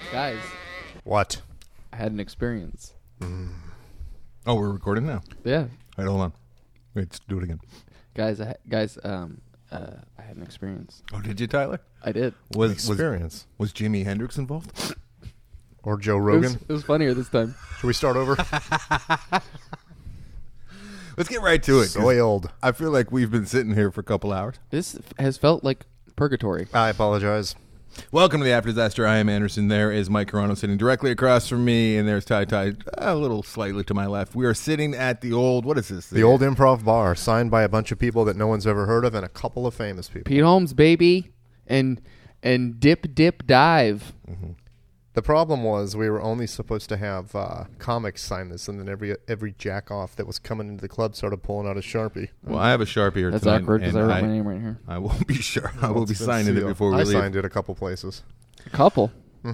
Guys, What? I had an experience. Oh, we're recording now. Yeah. All right, hold on. Wait, let's do it again. Guys, I had an experience. Oh, did you, Tyler? I did. Was Experience. Jimi Hendrix involved? Or Joe It Rogan. was funnier this time. Should we start over? Let's get right to it. 'cause Soiled. I feel like we've been sitting here for a couple hours. This has felt like purgatory. I apologize. Welcome to the After Disaster. I am Anderson. There is Mike Carano sitting directly across from me, and there's Ty a little slightly to my left. We are sitting at the old, what is this? The old Improv Bar, signed by a bunch of people that no one's ever heard of and a couple of famous people. Pete Holmes, baby, and dip dive. Mm-hmm. The problem was we were only supposed to have comics sign this, and then every jack-off that was coming into the club started pulling out a Sharpie. Well, I have a Sharpie here That's tonight. awkward because I and wrote my name right here. I will be sure. I will be It's been signing it sealed. before we I leave. signed it a couple places. A couple.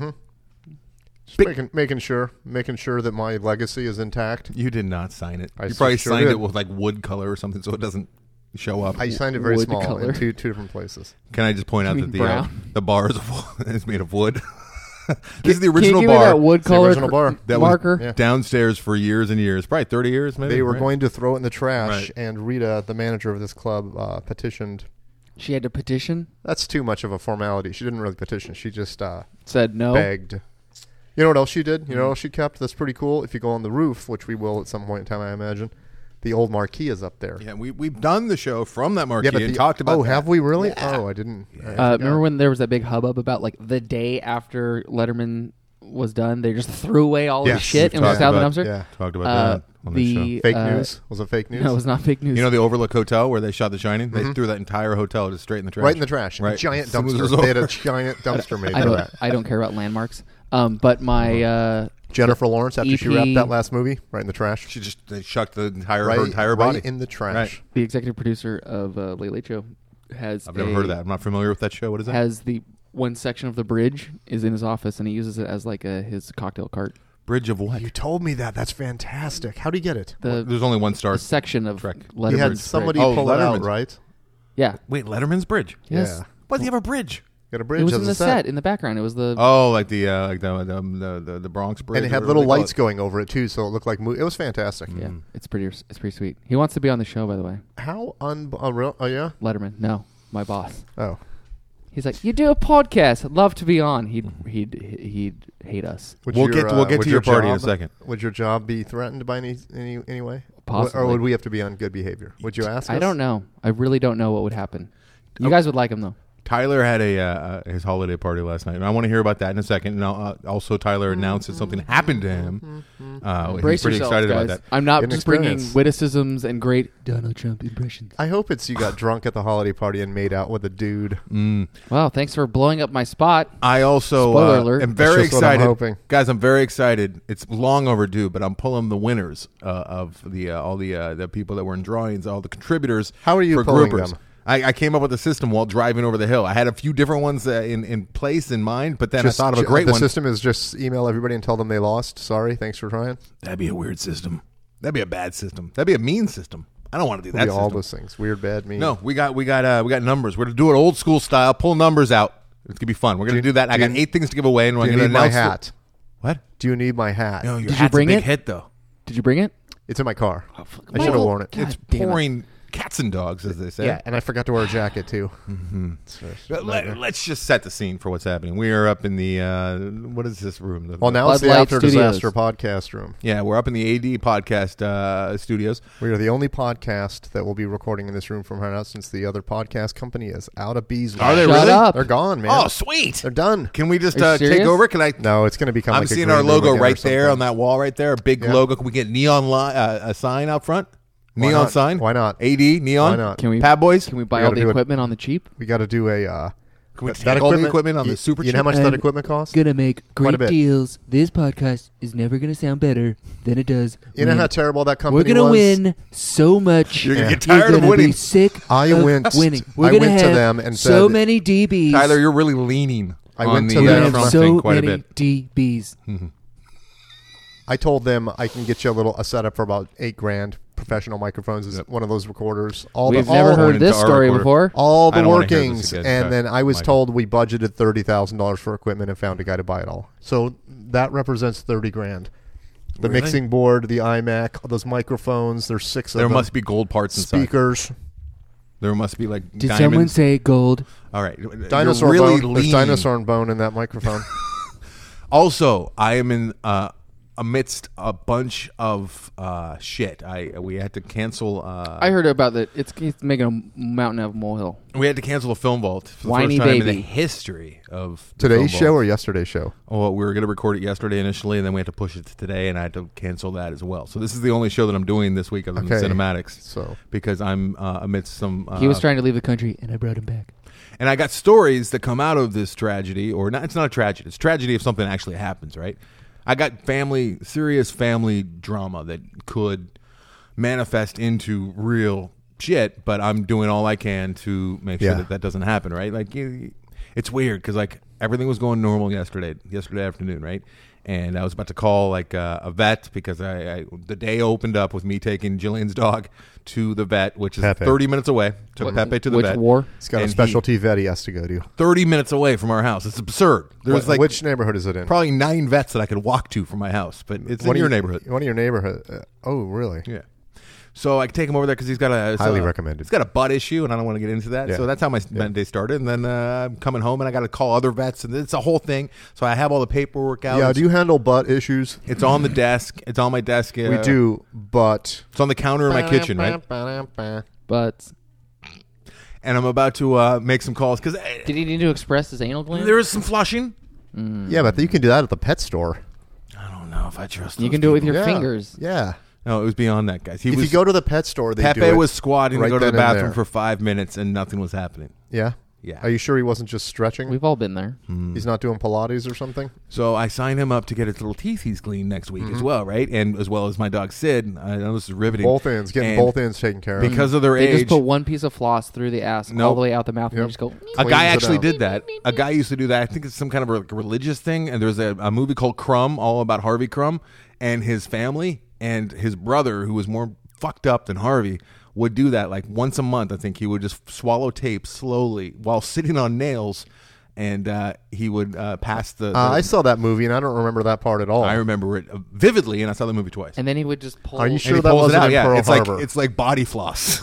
Just making sure that my legacy is intact. You did not sign it. I You probably sure signed did. it with like wood color or something so it doesn't show up. I signed it very Wood small color. in two different places. Can I just point out You that mean brown? the bar is made of wood? This is the Can original you give me bar that wood the color original bar. that was marker? Yeah. downstairs for years and years, probably 30 years maybe. They were right? going to throw it in the trash, Right. and Rita, the manager of this club, petitioned. She had to petition. That's too much of a formality. She didn't really petition. She just Said no. begged. You know what else she did? You know what else she kept? That's pretty cool. If you go on the roof, which we will at some point in time, I imagine, the old marquee is up there. Yeah, we've done the show from that marquee but and talked about that. have we really? Yeah. Oh, I didn't. I forgot. Remember when there was that big hubbub about like the day after Letterman was done, they just threw away all Yes, his shit we've and was talked out of the about- dumpster? Yeah. Talked about that on the show. The Fake news? Was it fake news? No, it was not fake news. You know the Overlook Hotel where they shot The Shining? They threw that entire hotel just straight in the trash. Right in the trash. Right. A giant As soon as it was dumpster. They had a over. giant dumpster made I for don't. that. I don't care about landmarks. But my Jennifer Lawrence, after she EP wrapped that last movie, right in the trash. They shucked her entire Right body. in the trash. Right. the executive producer of Late Late Show has I've never heard of that. I'm not familiar with that show. What is that? Has the one section of the bridge is in his office and he uses it as like his cocktail cart. Bridge of what? You told me that. That's fantastic. How'd he get it? There's only one star. The section of Trek. Letterman's He had bridge. somebody Oh, pull it out, Letterman's. right? Yeah. Wait, Letterman's Bridge? Yes. Yeah. Why does he have a bridge? Got a bridge It was as in a the set in the background. It was the Oh, like the Bronx Bridge. And it had or little what do they lights call going over it, too, so it looked like... It was fantastic. yeah. It's pretty sweet. He wants to be on the show, by the way. How unreal... Oh, yeah? Letterman. No, my boss. Oh. He's like, you do a podcast. I'd love to be on. He'd hate us. Would We'll get to would your party in a job- second. Would your job be threatened by any way? Possibly. Or would we have to be on good behavior? Would you ask us? I don't know. I really don't know what would happen. You guys would like him though. Tyler had his holiday party last night, and I want to hear about that in a second. And also, Tyler announced that something happened to him. He's Brace pretty yourselves, excited guys. about that. I'm not Get an just bringing experience. witticisms and great Donald Trump impressions. I hope it's you got drunk at the holiday party and made out with a dude. Wow, thanks for blowing up my spot. I also Spoiler alert. am very That's just what I'm excited, hoping. guys. I'm very excited. It's long overdue, but I'm pulling the winners of all the people that were in drawings, all the contributors. How are you for pulling groupers. them? I came up with a system while driving over the hill. I had a few different ones in place in mind, but then I thought of a great the one. The system is just email everybody and tell them they lost. Sorry, thanks for trying. That'd be a weird system. That'd be a bad system. That'd be a mean system. I don't want to do that. Be all system. those things. Weird, bad, mean. No, we got numbers. We're gonna do it old school style. Pull numbers out. It's gonna be fun. We're gonna do that. I got 8 things to give away, and Do we're you gonna need my announce hat? What? Do you need my hat? No, your Did you hat's bring a big it? hit though. Did you bring it? It's in my car. I should have Michael, worn it. God It's damn it. pouring cats and dogs, as they say. Yeah, and I forgot to wear a jacket too. Let's just set the scene for what's happening. We are up in the what is this room? Well, now it's the Floodlight After Studios. Disaster podcast room. Yeah, we're up in the AD podcast studios. We are the only podcast that will be recording in this room from here on out, since the other podcast company is out of bees. Are they Shut really? up. They're gone, man. Oh, sweet! They're done. Can we just Are you take serious? over? Can I? No, it's going to become. I'm like a seeing green our room logo again or right there something. on that wall right there. A big Yeah. logo. Can we get neon a sign out front? Why Neon not? sign? Why not? AD neon. Why not? Can we Pad Boys? Can we buy We all gotta the do it. equipment on the cheap? We got to do a. Can we that take all the equipment on the super You know how much cheap? that And equipment costs? Gonna make Quite a great bit. deals. This podcast is never gonna sound better than it does. You know when how terrible that company we're gonna was? win so much. You're gonna Yeah. get tired You're of gonna winning. Be sick. I of went- winning. We're I gonna went to have them and so said- many DBs. Tyler, you're really leaning I on went the to We're them- gonna Trump have thing so quite a many bit. DBs. I told them I can get you a setup for about $8,000 professional microphones is Yep. one of those recorders. All We've the, never all, heard into this our story recorder. before. all I the don't wanna hear this workings, again. and Sorry, then I was Michael. told we budgeted $30,000 for equipment and found a guy to buy it all. So that represents $30,000. The Really? mixing board, the iMac, those microphones. There's 6 of There them. must be gold parts inside. speakers. There must be like Did diamonds. someone say gold? All right, Dinosaur You're really bone. There's lean. dinosaur bone in that microphone. Also, I am in amidst a bunch of shit. We had to cancel. I heard about that. It's making a mountain out of a molehill. We had to cancel a film vault for the Whiny first time in the baby. history of the Today's film show vault. or yesterday's show? Oh, we were going to record it yesterday initially, and then we had to push it to today, and I had to cancel that as well. So this is the only show that I'm doing this week other than Okay. cinematics, So because I'm amidst some. He was trying to leave the country, and I brought him back. And I got stories that come out of this tragedy, or not. It's not a tragedy. It's a tragedy if something actually happens, right? I got serious family drama that could manifest into real shit, but I'm doing all I can to make sure Yeah. that doesn't happen, right? Like, it's weird because like everything was going normal yesterday afternoon, right? And I was about to call like a vet because the day opened up with me taking Jillian's dog to the vet, which is Pepe. 30 minutes away. Took Pepe to the Which vet. war? he's got a And specialty vet he has to go to. 30 minutes away from our house. It's absurd. There's like Which neighborhood is it in? probably 9 vets that I could walk to from my house, but it's in your neighborhood. One of your neighborhood. Oh, really? Yeah. So I take him over there because he's got Highly recommended. He's got a butt issue, and I don't want to get into that. Yeah. So that's how my day started. And then I'm coming home, and I got to call other vets, and it's a whole thing. So I have all the paperwork out. Yeah. Do you handle butt issues? It's on the desk. It's on my desk. We do, but It's on the counter in my kitchen, right? But And I'm about to make some calls because did he need to express his anal gland? there is some flushing. Yeah, but you can do that at the pet store. I don't know if I trust. You those can do it with people. your Yeah. fingers. Yeah. No, it was beyond that, guys. If you go to the pet store, they do Pepe it was squatting right to go to the then and bathroom there. for 5 minutes, and nothing was happening. Yeah. Yeah. Are you sure he wasn't just stretching? We've all been there. He's not doing Pilates or something? So I signed him up to get his little teeth he's cleaned next week as well, right? And as well as my dog Sid. I know this is riveting. Both ends. Getting And both ends taken care of. because of their They age. just put one piece of floss through the ass all Nope. the way out the mouth, and Yep. they just go. a cleans guy it actually out. did that. A guy used to do that. I think it's some kind of a religious thing. And there's a movie called Crumb, all about Harvey Crumb and his family. And his brother, who was more fucked up than Harvey, would do that like once a month. I think he would just swallow tape slowly while sitting on nails, and he would pass the. I saw that movie, and I don't remember that part at all. I remember it vividly, and I saw the movie twice. And then he would just pull. Are you And sure he that pulls it wasn't out. in Yeah, Pearl it's Harbor? like body floss.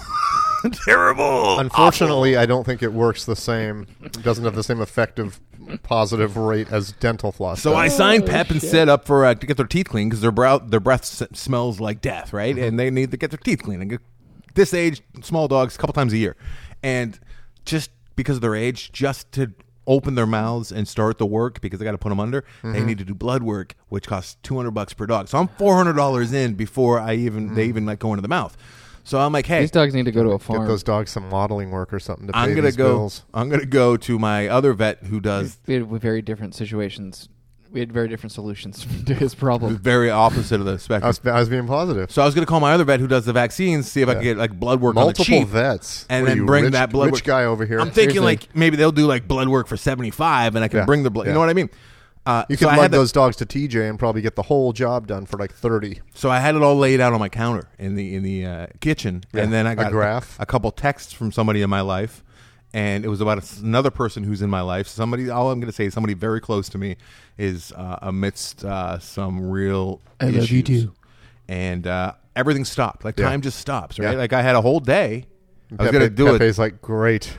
Terrible. Unfortunately, I don't think it works the same. It doesn't have the same effective positive rate as dental floss. So does. I signed Pep and Sid up for to get their teeth cleaned because their breath smells like death, right? And they need to get their teeth cleaned. And this age, small dogs, a couple times a year, and just because of their age, just to open their mouths and start the work because they got to put them under. They need to do blood work, which costs $200 per dog. So I'm $400 in before they even like go into the mouth. So I'm like, hey, These dogs need to go to a Get farm. those dogs some modeling work or something to pay I'm gonna these go. bills. I'm gonna go to my other vet who does We had very different situations. We had very different solutions to his problem. the very opposite of the I spectrum. was being positive. So I was going to call my other vet who does the vaccines, see if I could get like blood work on the Multiple cheap, vets. and What are then you, bring rich, that blood rich work. guy over here. I'm thinking Seriously. like maybe they'll do like blood work for $75, and I can Yeah. bring the blood. You Yeah. know what I mean? You so can I lug had those dogs to TJ and probably get the whole job done for like $30. So I had it all laid out on my counter in the kitchen, Yeah. and then I A got graph? a couple texts from somebody in my life, and it was about another person who's in my life. Somebody, all I'm going to say is somebody very close to me is amidst some real I love you issues. too. And everything stopped. Like Yeah. time just stops, right? Yeah. Like I had a whole day. I was going to do it. Pepe's like, great.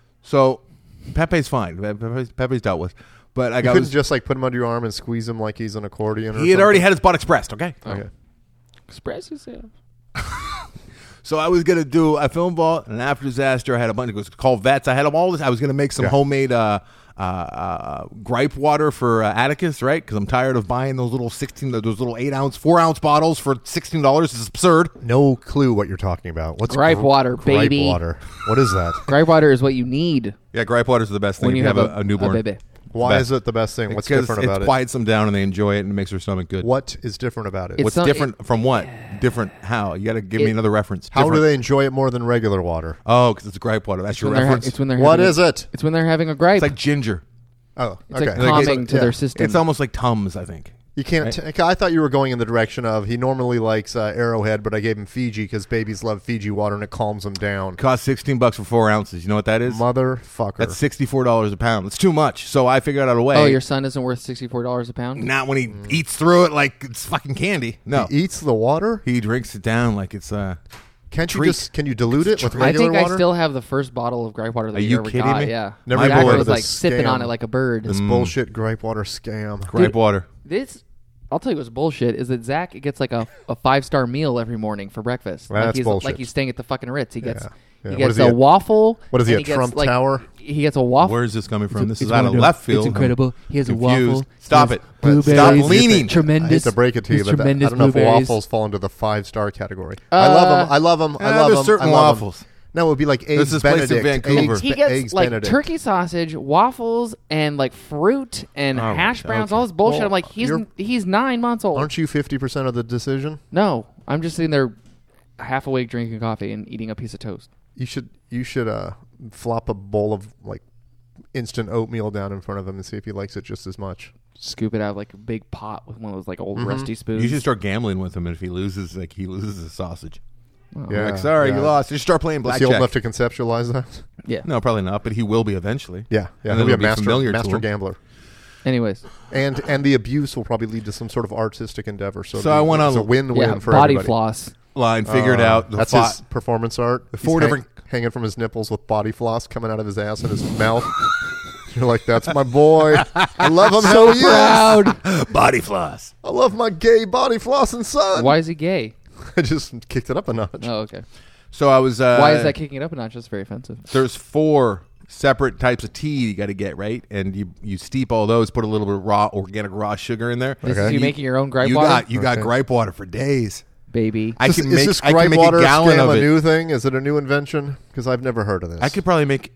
So Pepe's fine. Pepe's dealt with. But You I couldn't was, just like put him under your arm and squeeze him like he's an accordion or he had already something? had his butt expressed, okay? Okay. Express yourself. So I was gonna do a film vault, and after disaster, I had a bunch of call vets. I had all this. I was gonna make some Yeah. homemade gripe water for Atticus, right? Because I'm tired of buying those little 8-ounce, 4-ounce bottles for $16. It's absurd. No clue what you're talking about. What's Gripe water, gripe baby. water? What is that? Gripe water is what you need Yeah, gripe water is the best thing when if you have a newborn. a baby. Why best. is it the best thing? What's Because different about it it? quiets them down and they enjoy it and it makes their stomach good. What is different about it? It's What's not- different from what? Different how? You got to give me another reference. How do Different. they enjoy it more than regular water? Oh, because it's gripe water. That's your When they're ha- reference. it's when they're What having is it? It's when they're having a gripe. It's like ginger. Oh, It's okay. like calming to Yeah. their system. It's almost like Tums, I think. You can't. I thought you were going in the direction of he normally likes Arrowhead, but I gave him Fiji because babies love Fiji water and it calms them down. Costs $16 for 4 ounces. You know what that is? Motherfucker. That's $64 a pound. It's too much. So I figured out a way. Oh, your son isn't worth $64 a pound? Not when he eats through it like it's fucking candy. No. He eats the water? He drinks it down like it's Can you dilute it with I regular think water? I still have the first bottle of gripe water that Are you you ever kidding got. me? Yeah. Never My been dad to was this like sipping on scam. it like a bird. This bullshit gripe water scam. gripe water. This, I'll tell you what's bullshit, is that Zach gets like a 5-star meal every morning for breakfast. That's bullshit. Like he's staying at the fucking Ritz. He gets Yeah. he What gets is he a at? waffle. What is he and at, gets, Trump like, Tower? He gets a waffle. Where is this coming from? This is It's out of wonderful. left field. It's incredible. He has Confused. a waffle. Stop He it. has blueberries. Stop leaning. Tremendous. I hate to break it to you, It's but I tremendous don't know if blueberries. waffles fall into the 5-star category. I love them. I love them. I love there's them. certain I love 'em. waffles. No, it would be like eggs this place in Benedict. Vancouver. He gets eggs like Benedict. turkey sausage, waffles, and like fruit and Oh, hash browns. okay. All this bullshit. Well, I'm like, he's 9 months old. Aren't you 50% of the decision? No, I'm just sitting there, half awake, drinking coffee and eating a piece of toast. You should flop a bowl of like instant oatmeal down in front of him and see if he likes it just as much. Scoop it out of like a big pot with one of those like old rusty spoons. You should start gambling with him, and if he loses, he loses the sausage. Yeah, Like, sorry, yeah. you lost. Just start playing Is he old enough blackjack. to conceptualize that? Yeah. No, probably not, but he will be eventually. Yeah, And he'll be a it'll be familiar to master him. gambler. Anyways, And the abuse will probably lead to some sort of artistic endeavor. So I went it's on- a win-win yeah, for body everybody. floss. Line figured out. The That's fought- his performance art. The four different- hanging from his nipples with body floss coming out of his ass and his mouth. You're like, that's my boy. I love him. So Hell yes. proud. body floss. I love my gay body flossing son. Why is he gay? I just kicked it up a notch. Oh, okay. So I was. Why is that kicking it up a notch? That's very offensive. There's 4 separate types of tea you got to get, right? And you steep all those, put a little bit of organic raw sugar in there. This Okay. is you making your own gripe You water? got Okay. gripe water for days. Baby. I Is can this make gripe a water gallon scam of a it. new thing? Is it a new invention? Because I've never heard of this. I could probably make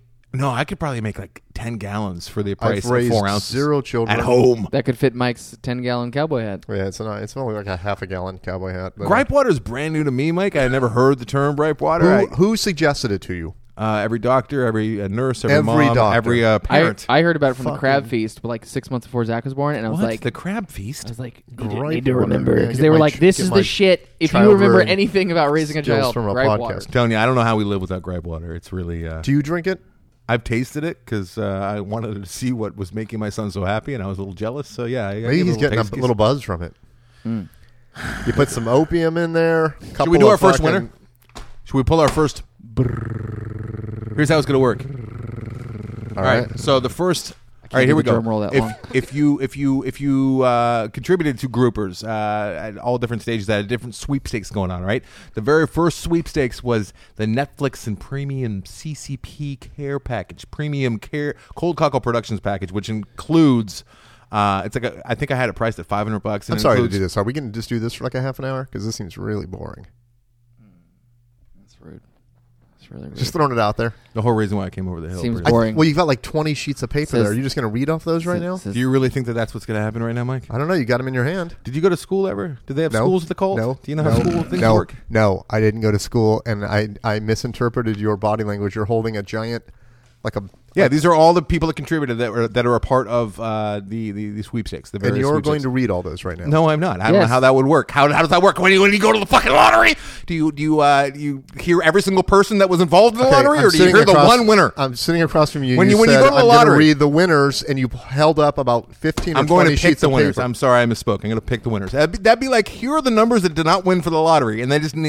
like 10 gallons for the price I've of raised 4 ounces 0 children at home. That could fit Mike's 10-gallon cowboy hat. Yeah, it's only like a half a gallon cowboy hat. But Gripe water is brand new to me, Mike. I had never heard the term gripe water. Who suggested it to you? Every doctor, every nurse, every Every mom, doctor. every I parent. heard about it from the Fucking- crab feast, but like 6 months before Zach was born, and I was What? like, the crab feast? Gripe need to water. remember Yeah, because get they were my like, ch- "This get is my the shit." If you child remember rearing anything about raising a skills child, from a gripe podcast. water. Telling you, I don't know how we live without gripe water. It's really. Do you drink it? I've tasted it because I wanted to see what was making my son so happy, and I was a little jealous. So yeah, Maybe he's getting a little buzz from it. You put some opium in there. Should we do our first winner? Should we pull our first? Here's how it's going to work. All right. So the first. All right, do here we the go. drum roll that long. If you contributed to groupers at all different stages, that had different sweepstakes going on. Right. The very first sweepstakes was the Netflix and Premium CCP Care package, Premium Care Cold Cockle Productions package, which includes. It's like I think I had it priced at $500. I'm sorry to do this. Are we going to just do this for like a half an hour? Because this seems really boring. That's rude. That's really rude. Just throwing it out there. The whole reason why I came over the hill. Seems Bruce. boring. Well, you've got like 20 sheets of paper Says- there. Are you just going to read off those right now? Do you really think that that's what's going to happen right now, Mike? I don't know. You got them in your hand. Did you go to school ever? Did they have No. schools with the cult? No. Do you know how school things no, work? No, I didn't go to school, and I misinterpreted your body language. You're holding a giant, like a Yeah, these are all the people that contributed that are a part of the sweepstakes. The and various you're sweepstakes. going to read all those right now. No, I'm not. I don't know Yes. how that would work. How does that work? When you go to the fucking lottery, do you hear every single person that was involved in the Okay, lottery, I'm or do you sitting hear the across- one winner? I'm sitting across from you. When you said, go to the I'm lottery- gonna read the winners, and you held up about 15 or I'm 20 going to pick sheets the of winners. paper. I'm sorry, I misspoke. I'm going to pick the winners. That'd be like, here are the numbers that did not win for the lottery, and they just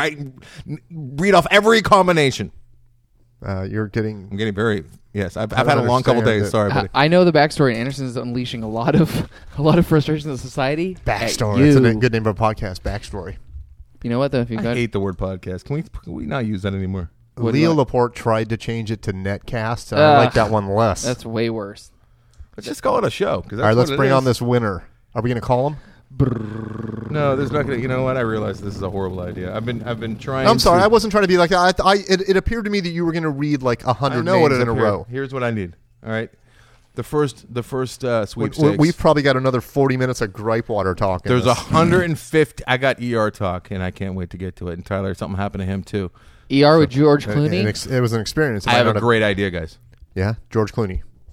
read off every combination. You're getting. I'm getting very yes. I've don't had a long couple understand days. it. Sorry, buddy. I know the backstory. Anderson's unleashing a lot of frustration in society. Backstory. At That's a you. good name for a podcast. Backstory. You know what though? If you I got hate the word podcast. Can we not use that anymore? What Leo do I- Laporte tried to change it to Netcast, and I like that one less. that's way worse. Let's just call it a show. all right, let's bring on this winner. Are we going to call him? No, there's not gonna. You know what? I realize this is a horrible idea. I've been trying. I'm sorry, to, I wasn't trying to be like that. It appeared to me that you were going to read like 100 I know what names it in a appeared. row. Here's what I need. All right, the first sweepstakes. We've probably got another 40 minutes of gripe water talking. There's 150. I got ER talk, and I can't wait to get to it. And Tyler, something happened to him too. ER with George Clooney. It was an experience. I have a great idea, guys. Yeah, George Clooney.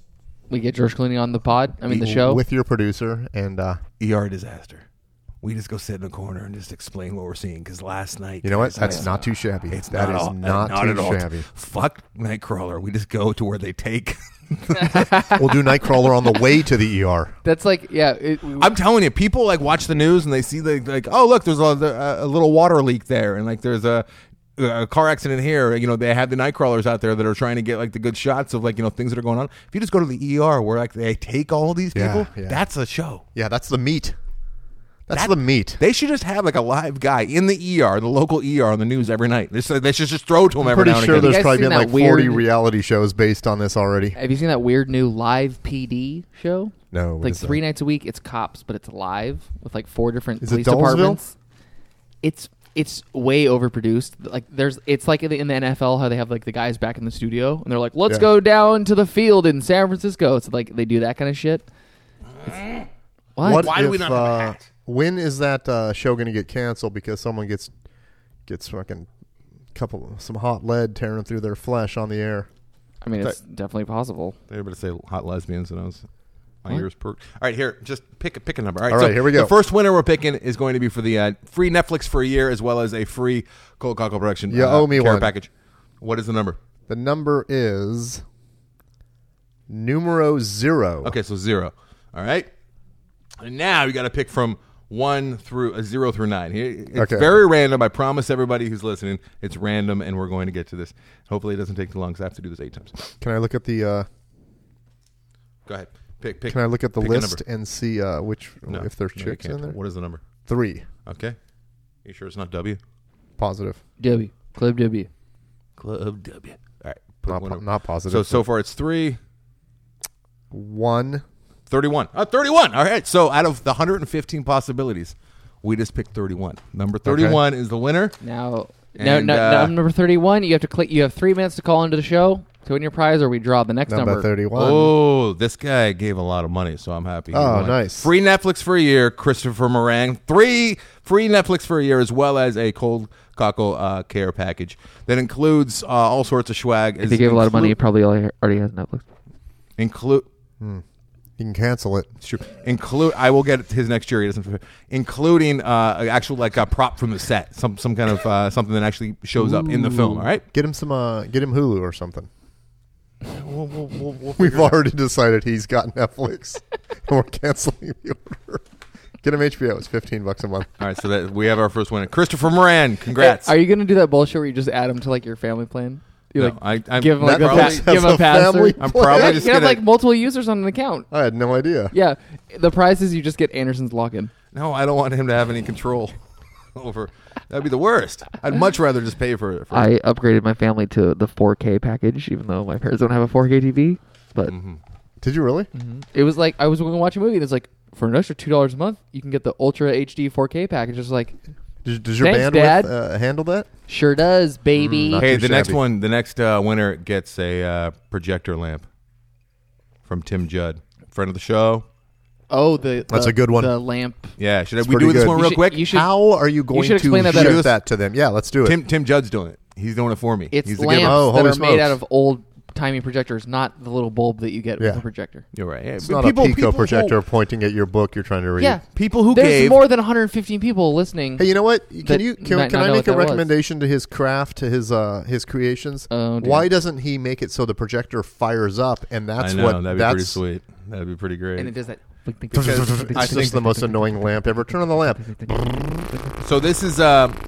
We get George Clooney on the pod. I mean, the show. with your producer and. ER disaster. We just go sit in a corner and just explain what we're seeing. Because last night, You know what? That's not too shabby. It's That is not too at all. shabby. Fuck Nightcrawler. We just go to where they take. We'll do Nightcrawler on the way to the ER. That's like, yeah. I'm telling you, people like watch the news and they see like, oh look, there's a little water leak there, and like there's a car accident here. You know, they have the Nightcrawlers out there that are trying to get like the good shots of like, you know, things that are going on. If you just go to the ER where like they take all these people, Yeah. that's a show. Yeah, that's the meat. That's the meat. They should just have like a live guy in the ER, the local ER, on the news every night. They should just throw to him every Pretty now and sure again. there's guys probably seen been that like 40 weird- reality shows based on this already. Have you seen that weird new live PD show? No, what Like is that? 3 nights a week, it's cops, but it's live with like 4 different Is it police Dullsville? departments. It's way overproduced. Like it's like in the NFL how they have like the guys back in the studio and they're like, let's Yeah. go down to the field in San Francisco. So like they do that kind of shit. What? Why do we not have a hat? When is that show going to get canceled because someone gets fucking some hot lead tearing through their flesh on the air? I mean, it's definitely possible. They were to say hot lesbians, and I was my What? ears perked. All right, here, just pick a number. All All right, here we go. The first winner we're picking is going to be for the free Netflix for a year, as well as a free Cold Cockle production. You owe me care one. package. What is the number? The number is numero 0. Okay, so 0. All right, and now you got to pick from 0 through 9. It's Okay. very random. I promise everybody who's listening, it's random, and we're going to get to this. Hopefully, it doesn't take too long because I have to do this 8 times. Can I look at the Go ahead. Pick. Can I look at the pick a list number. and see which No, if there's no, you chicks can't. in there? What is the number? 3. Okay. You sure it's not W? Positive. W. Club W. Club W. All right. Put one up. Not positive. So far it's 3. 1. 31. 31. All right. So out of the 115 possibilities, we just picked 31. Number 31 is the winner. Now, And, number 31. You have to click. You have 3 minutes to call into the show to win your prize, or we draw the next Number number. 31. Oh, this guy gave a lot of money, so I'm happy. He Oh, won. nice. Free Netflix for a year, Christopher Moran. 3 free Netflix for a year, as well as a Cold Cockle care package that includes all sorts of swag. If he gave a lot of money, he probably already has Netflix. Include. You can cancel it. It's true. I will get his next year. He doesn't, including actual like a prop from the set, some kind of something that actually shows up in the film. All right. Get him get him Hulu or something. We'll We've already decided he's got Netflix. And we're canceling the order. Get him HBO. It's $15 a month. All right. So that we have our first winner, Christopher Moran. Congrats. Are you gonna do that bullshit where you just add him to like your family plan? You No, I'm give him like Netflix a has give him a a password. family I'm plan. probably You just can have gonna. like multiple users on an account. I had no idea. Yeah, the prize is you just get Anderson's login. No, I don't want him to have any control over. That'd be the worst. I'd much rather just pay for it. I upgraded my family to the 4K package, even though my parents don't have a 4K TV. But Did you really? it was like I was going to watch a movie, and it's like for an extra $2 a month, you can get the Ultra HD 4K package. It's like Does your Thanks, bandwidth Dad. handle that? sure does, baby. Not Hey, too the next shabby. one, the next winner gets a projector lamp from Tim Judd, friend of the show. Oh, That's a good one. The lamp. Yeah, should It's we do pretty this good. one You real should- quick? you should- How are you going should to explain that better. shoot that to them? Yeah, let's do it. Tim Judd's doing it. He's doing it for me. It's He's the lamps giver. Oh, that holy are made smokes. out of old timey projectors, not the little bulb that you get Yeah. with a projector. You're right. Yeah, It's but not a Pico people projector who- pointing at your book you're trying to read. Yeah, People who there's gave more than 115 people listening. Hey, you know what? That Can might I not know make what a that was. recommendation to his craft, to his creations? Oh, dear. Why doesn't he make it so the projector fires up and that's I know, what that'd be pretty sweet. That'd be pretty great. And it does that. Because I It's think just the most annoying lamp ever. Turn on the lamp. so. This is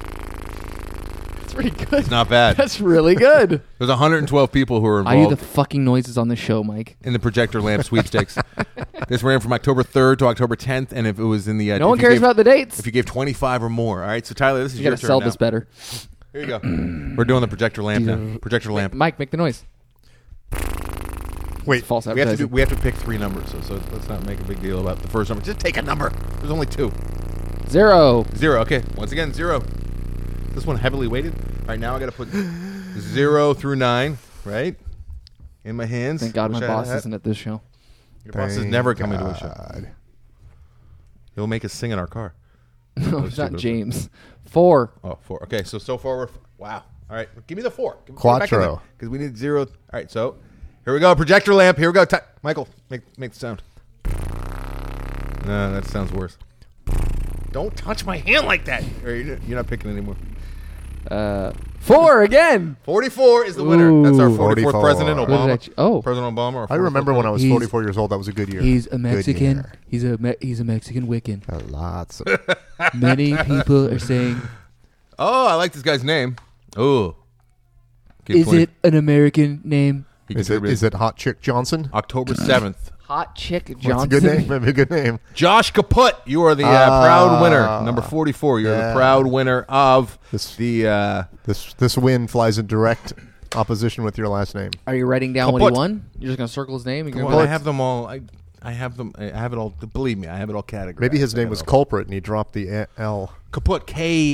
It's pretty good. not bad. That's really good. There's 112 people who are I do the involved fucking noises on the show, Mike. in the projector lamp sweepstakes. This ran from October 3rd to October 10th, and if it was in the No one cares about the dates. if you gave 25 or more. All right, so Tyler, this is You your gotta turn sell now. this better. Here you go. We're doing the projector lamp now. Projector lamp. Mike, make the noise. Wait, False We have to advertising. we have to pick 3 numbers, so let's not make a big deal about the first number. Just take a number. There's only 2. 0. 0. Okay. Once again, 0. This one heavily weighted. All right, now I got to put 0 through 9, right? In my hands. Thank God Wish my I had boss that. isn't at this show. Your boss is Thank never coming to a show. God. He'll make us sing in our car. No, it's not stupid. James. 4. Oh, 4. Okay, so far we're wow. All right, give me the 4. Quattro. Because we need 0. All right, so Here we go. Projector lamp. Here we go. Michael, make the sound. No, that sounds worse. Don't touch my hand like that. You're not picking anymore. 4 again. 44 is the winner. That's our 44th 44. President What Obama. Oh. President Obama. I remember when I was He's- 44 years old. That was a good year. He's a Good Mexican. year. He's a Mexican Wiccan. Lots. Many people are saying, Oh, I like this guy's name. Oh. is it an American name? Is it Hot Chick Johnson? October 7th. Hot Chick That's Johnson. a good name. Maybe a good name. Josh Kaput, you are the proud winner. Number 44. You're the yeah. proud winner of This- the... This win flies in direct opposition with your last name. Are you writing down what he Kaput. won? You're just gonna circle his name. And you're Well, gonna I have them all. I have them. I have it all. Believe me, I have it all categorized. Maybe his I name have was it all. Culprit and he dropped the L. Kaput.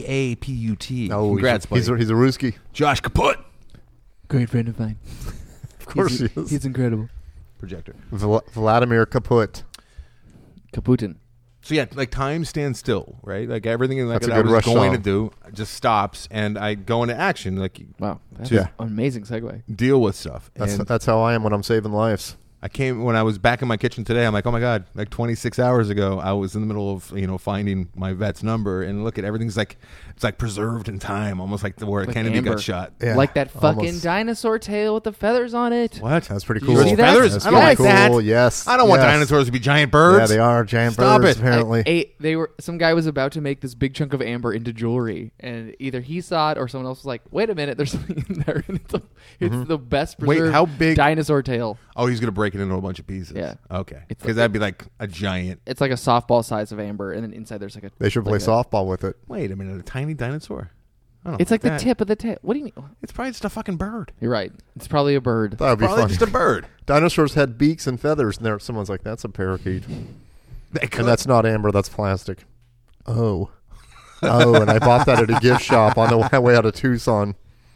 Kaput. Oh, Congrats, he's buddy. a Ruski. Josh Kaput. great friend of mine. Of course he is. He's incredible. Projector. Vladimir Kaput. Kaputin. So yeah, like time stands still, right? Like everything like That's a that I good was Rush going to song. do just stops, and I go into action, like Wow, that's Yeah. an amazing segue. deal with stuff. And That's how I am when I'm saving lives. I came when I was back in my kitchen today. I'm like, oh my god! Like 26 hours ago, I was in the middle of finding my vet's number, and look at everything's like it's like preserved in time, almost like where Like Kennedy amber. got shot. Yeah, Like that fucking almost. dinosaur tail with the feathers on it. What? That's pretty You cool. see that? Feathers? That's I don't pretty like cool. that. Yes. I don't want yes. dinosaurs to be giant birds. Yeah, they are giant Stop birds. it. Apparently, Some guy was about to make this big chunk of amber into jewelry, and either he saw it or someone else was like, "Wait a minute, there's something in there." And it's the best Wait, preserved how big- dinosaur tail. Oh, he's gonna break it into a bunch of pieces. Yeah. Okay. It's Because like- that'd be like a giant. It's like a softball size of amber, and then inside there's like a. they should play like a- softball with it. Wait a minute, a tiny dinosaur. I don't It's like the that. tip of the tail. What do you mean? It's probably just a fucking bird. You're right. It's probably a bird. That would be Probably fun. just a bird. Dinosaurs had beaks and feathers, and there someone's like, "That's a parakeet," They could. and that's not amber. That's plastic. Oh, and I bought that at a gift shop on the way out of Tucson.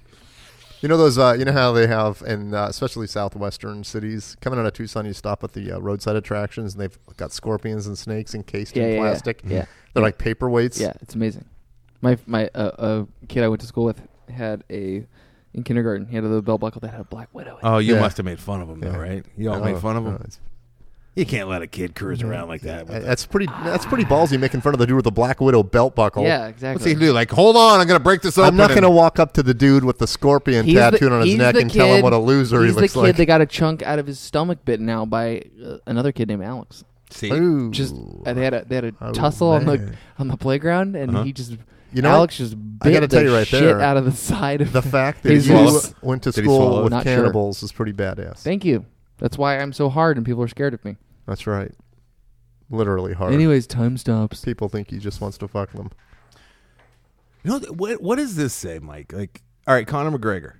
You know those? You know how they have in especially southwestern cities. Coming out of Tucson, you stop at the roadside attractions, and they've got scorpions and snakes encased in plastic. Yeah. They're like paperweights. Yeah, it's amazing. My a kid I went to school with had in kindergarten. He had a belt buckle that had a black widow. In it. Oh, you Yeah. must have made fun of him, though, Yeah. right? You all Oh, made fun of him. it's- You can't let a kid cruise around like that. That's pretty ballsy, making fun of the dude with the black widow belt buckle. Yeah, What's exactly. he do? Like, hold on, I'm gonna break this open. I'm not going to and- walk up to the dude with the scorpion He's the- tattooed on his he's neck the and tell him kid- what a loser he He's the looks kid like. that got a chunk out of his stomach bitten out by another kid named Alex. See, Ooh. Just they had a Oh, tussle man. on the playground, and Uh-huh. he just You know Alex what? just I bit gotta tell the you right shit there, out of the side of The fact that Jesus. you swallow? went to Did he swallow school it? with Not sure. cannibals is pretty badass. Thank you. That's why I'm so hard, and people are scared of me. That's right. Literally hard. Anyways, time stops. People think he just wants to fuck them. you know what does this say, Mike? Like, all right, Conor McGregor.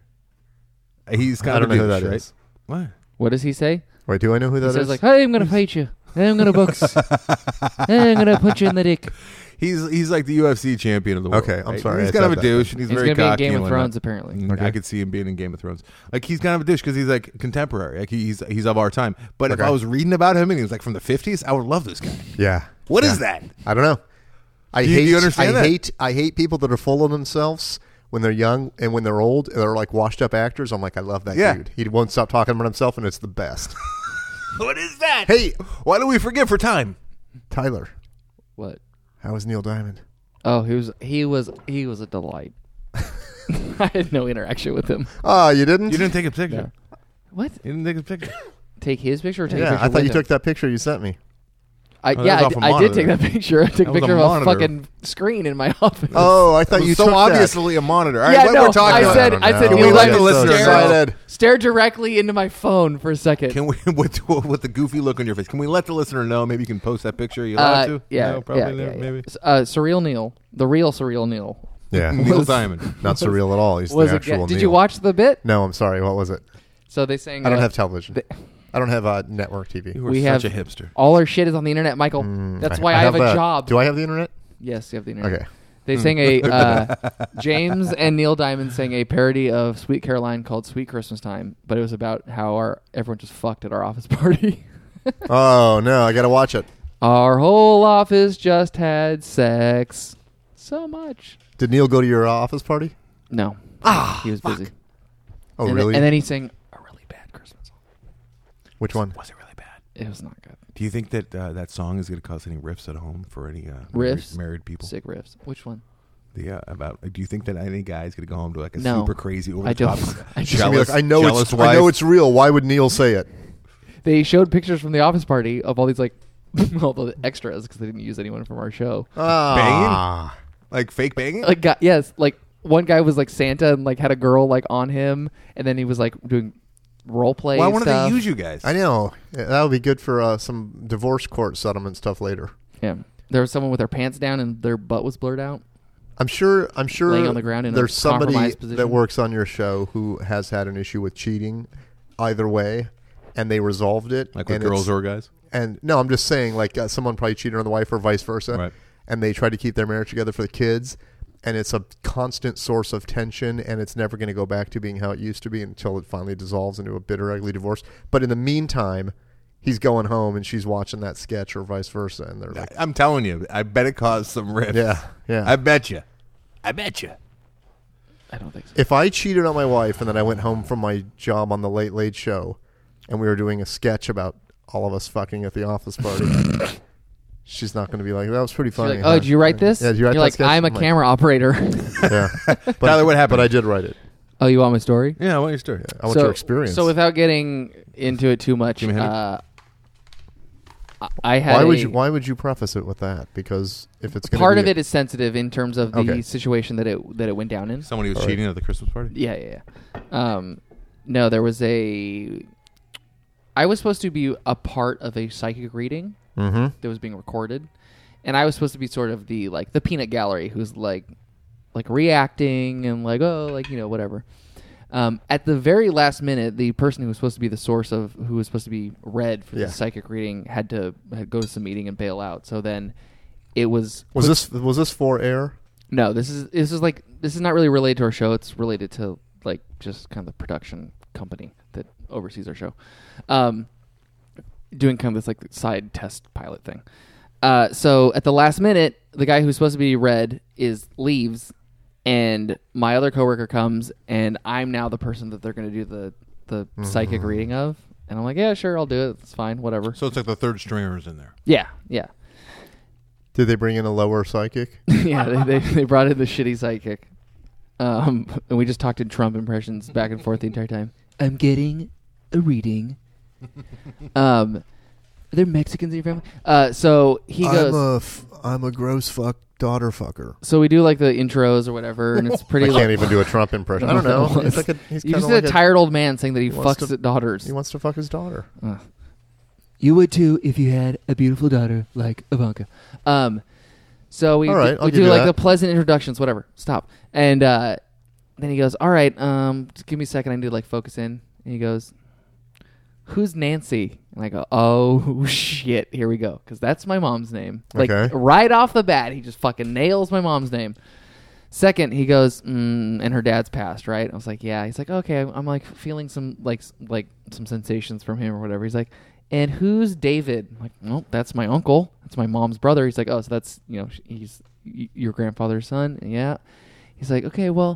He's kind I of don't a know who douche, that right? is. What? What does he say? Wait, do I know who He that says is? like, "Hey, I'm gonna fight you. Hey, I'm gonna box. Hey, I'm gonna punch you in the dick." He's like the UFC champion of the world. Okay, I'm right? sorry, He's I kind of said a that. douche, and he's He's very gonna be in cocky Game and of whatnot. Thrones, apparently. Okay. I could see him being in Game of Thrones. Like he's kind of a douche because he's like contemporary. Like he's of our time. But if Okay. I was reading about him and he was like from the 50s, I would love this guy. Yeah. What Yeah. is that? I don't know. I Do you understand that? I hate people that are full of themselves when they're young and when they're old. They're like washed up actors. I'm like, I love that Yeah. dude. He won't stop talking about himself, and it's the best. What is that? Hey, Why do we forget for time? Tyler, What? how was Neil Diamond? Oh, he was a delight. I had no interaction with him. Oh, you didn't? You didn't take a picture. What? You didn't take a picture. Take his picture or take a Yeah, picture I thought with you him? took that picture you sent me. I, Oh, yeah, that was off a I did take monitor. that picture. I took a That was a picture of a monitor. fucking screen in my office. Oh, I That thought was you so took that. obviously a monitor. All right, Yeah, what no, we're talking I about. said, don't I said, know. Can we you let like the to listeners stare, know? stare directly into my phone for a second. Can we, with the goofy look on your face, can we let the listener know? Maybe you can post that picture. Are you allowed to? Yeah, No, probably yeah, not, yeah, maybe. Surreal Neil, the real Surreal Neil. Yeah. Neil Was- Diamond. Not surreal at all. He's Was the it? actual Did Neil. you watch the bit? No, I'm sorry. What was it? So they sang. I don't have television. the- I don't have network TV. You were We such have- a hipster. all our shit is on the internet, Michael. That's why I have a that. job. Do I have the internet? Yes, you have the internet. Okay. They sang a James and Neil Diamond sang a parody of Sweet Caroline called "Sweet Christmas Time," but it was about how everyone just fucked at our office party. Oh no, I gotta watch it. Our whole office just had sex. So much. Did Neil go to your office party? No. He was busy. Oh and really? and then he sang a really bad Christmas song. Which one? Was it really bad? It was not good. Do you think that that song is going to cause any riffs at home for any Riffs? married people? Sick riffs. Which one? Yeah, about. Do you think that any guy's going to go home to like a No. super crazy over I the top, don't. I She's gonna be jealous, like, I know wife? it's real. Why would Neil say it? They showed pictures from the office party of all these like all the extras because they didn't use anyone from our show. Ah. Like fake banging. Like, yes, like one guy was like Santa and like had a girl like on him, and then he was like doing role play. Why wouldn't stuff. they use you guys? I know. Yeah, that would be good for some divorce court settlement stuff later. Yeah, there was someone with their pants down and their butt was blurred out. I'm sure Laying on the ground in a there's somebody compromised position. that works on your show who has had an issue with cheating either way, and they resolved it. Like with and girls it's- or guys? And no, I'm just saying, like someone probably cheated on the wife or vice versa, Right. and they tried to keep their marriage together for the kids, and it's a constant source of tension, and it's never going to go back to being how it used to be until it finally dissolves into a bitter, ugly divorce. But in the meantime, he's going home and she's watching that sketch or vice versa, and they're like, I'm telling you, I bet it caused some riffs. yeah. I bet you. I don't think so. If I cheated on my wife and then I went home from my job on the Late Late Show and we were doing a sketch about all of us fucking at the office party, she's not going to be like, that was pretty She's funny. like, oh, did you write this? Yeah, did you write You're that like, sketch? I'm a I'm like, camera operator. Yeah. But, Tyler, what happened? But I did write it. Oh, you want my story? Yeah, I want your story. I want your experience. So without getting into it too much, Jimi Hendrix? I had why would you preface it with that? Because if it's going part to of it is sensitive in terms of the Okay. situation that it went down in. Somebody was All right. cheating at the Christmas party? Yeah. No, there was I was supposed to be a part of a psychic reading that was being recorded, and I was supposed to be sort of the peanut gallery who's like reacting and whatever. At the very last minute, the person who was supposed to be the source of who was supposed to be read for the psychic reading had to go to some meeting and bail out. So then it was was this for air? no. This is not really related to our show. It's related to just kind of the production company that oversees our show, doing kind of this side test pilot thing. So at the last minute, the guy who's supposed to be read leaves. And my other coworker comes, and I'm now the person that they're going to do the psychic reading of. And I'm like, yeah, sure, I'll do it. It's fine, whatever. So it's like the third stringers in there. Yeah. Did they bring in a lower psychic? Yeah, they brought in the shitty psychic. And we just talked in Trump impressions back and forth the entire time. I'm getting a reading. Are there Mexicans in your family? So he goes... I'm a gross fuck daughter fucker. So we do the intros or whatever, and it's pretty... I can't even do a Trump impression. I don't know. He's you just did a tired old man saying that he wants fucks daughters. He wants to fuck his daughter. You would too if you had a beautiful daughter like Ivanka. So we All right, I'll we give do you that. the pleasant introductions, whatever. Stop. And then he goes, "All right, just give me a second. I need to focus in." And he goes, "Who's Nancy?" And I go, "Oh shit, here we go," because that's my mom's name. Okay. Right off the bat, he just fucking nails my mom's name. Second, he goes, and her dad's passed, right? I was like, yeah. He's like, okay. I'm feeling some some sensations from him or whatever. He's like, and who's David? I'm like, well, that's my uncle. That's my mom's brother. He's like, oh, so that's he's your grandfather's son. Yeah. He's like, okay, well,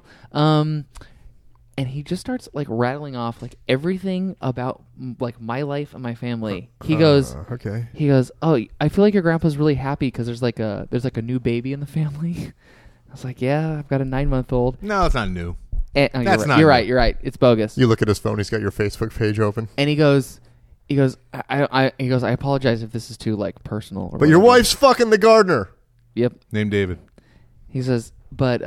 and he just starts rattling off everything about my life and my family. He goes, okay. He goes, oh, I feel like your grandpa's really happy because there's a new baby in the family. I was like, yeah, I've got a 9-month-old. No, it's not new. And, That's not you're new. right. You're right. It's bogus. You look at his phone. He's got your Facebook page open. And he goes, I apologize if this is too personal. Or But your whatever." wife's fucking the gardener. Yep. Name David. He says, but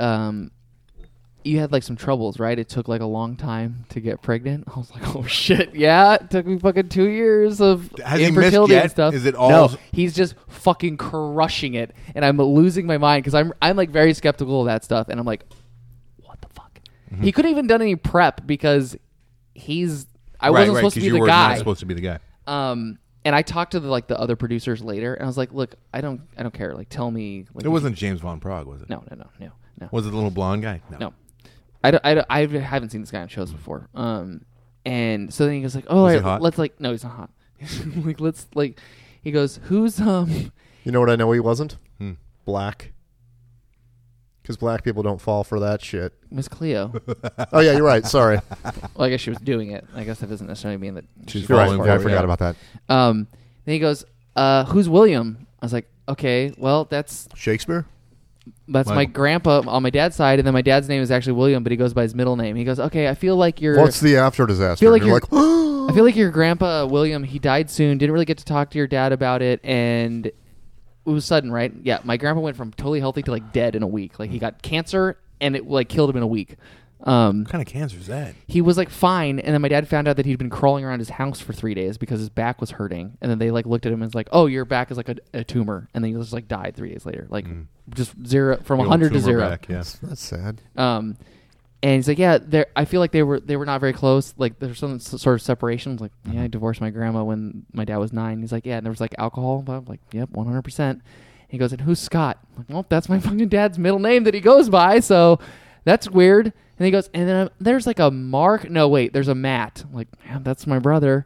you had some troubles, right? It took a long time to get pregnant. I was like, oh shit, yeah. It took me fucking 2 years of Has he missed infertility yet? and stuff. Is it all? No, he's just fucking crushing it, and I'm losing my mind because I'm very skeptical of that stuff, and I'm like, what the fuck? Mm-hmm. He couldn't even done any prep because I Right, wasn't supposed to be because you the were guy. not supposed to be the guy. And I talked to the other producers later, and I was like, look, I don't care. Tell me. It wasn't James Von Prague, was it? No. Was it the little blonde guy? No. I haven't seen this guy on shows before. And so then he goes oh, Was he all right, hot? let's no, he's not hot. He goes, who's You know what I know he wasn't? Hmm. Black. Because black people don't fall for that shit. Miss Cleo. Oh, yeah, you're right. Sorry. Well, I guess she was doing it. I guess that doesn't necessarily mean that She's You're right. falling Yeah, I for it, forgot yeah. about that. Then he goes, who's William? I was like, okay, well, that's Shakespeare? my Michael. grandpa on my dad's side, and then my dad's name is actually William, but he goes by his middle name. He goes, okay, I feel like you're... What's the after disaster? feel like you're you're- like, I feel like your grandpa, William, he died soon, didn't really get to talk to your dad about it, and it was sudden, right? Yeah, my grandpa went from totally healthy to, like, dead in a week. Like, he got cancer, and it, like, killed him in a week. What kind of cancer is that? He was, like, fine, and then my dad found out that he'd been crawling around his house for 3 days because his back was hurting, and then they, like, looked at him and was like, oh, your back is, like, a tumor, and then he just, like, died 3 days later. Like, just zero, from The old 100 to tumor 0. back, yeah. that's sad. And he's like, yeah, I feel like they were not very close. Like, there's some sort of separation. I was like, yeah, I divorced my grandma when my dad was 9. He's like, yeah, and there was like alcohol. But I'm like, yep, 100%. He goes, and who's Scott? I'm like, well, that's my fucking dad's middle name that he goes by. So that's weird. And he goes, and then there's like a Mark. No, wait, there's a Matt. I'm like, yeah, that's my brother.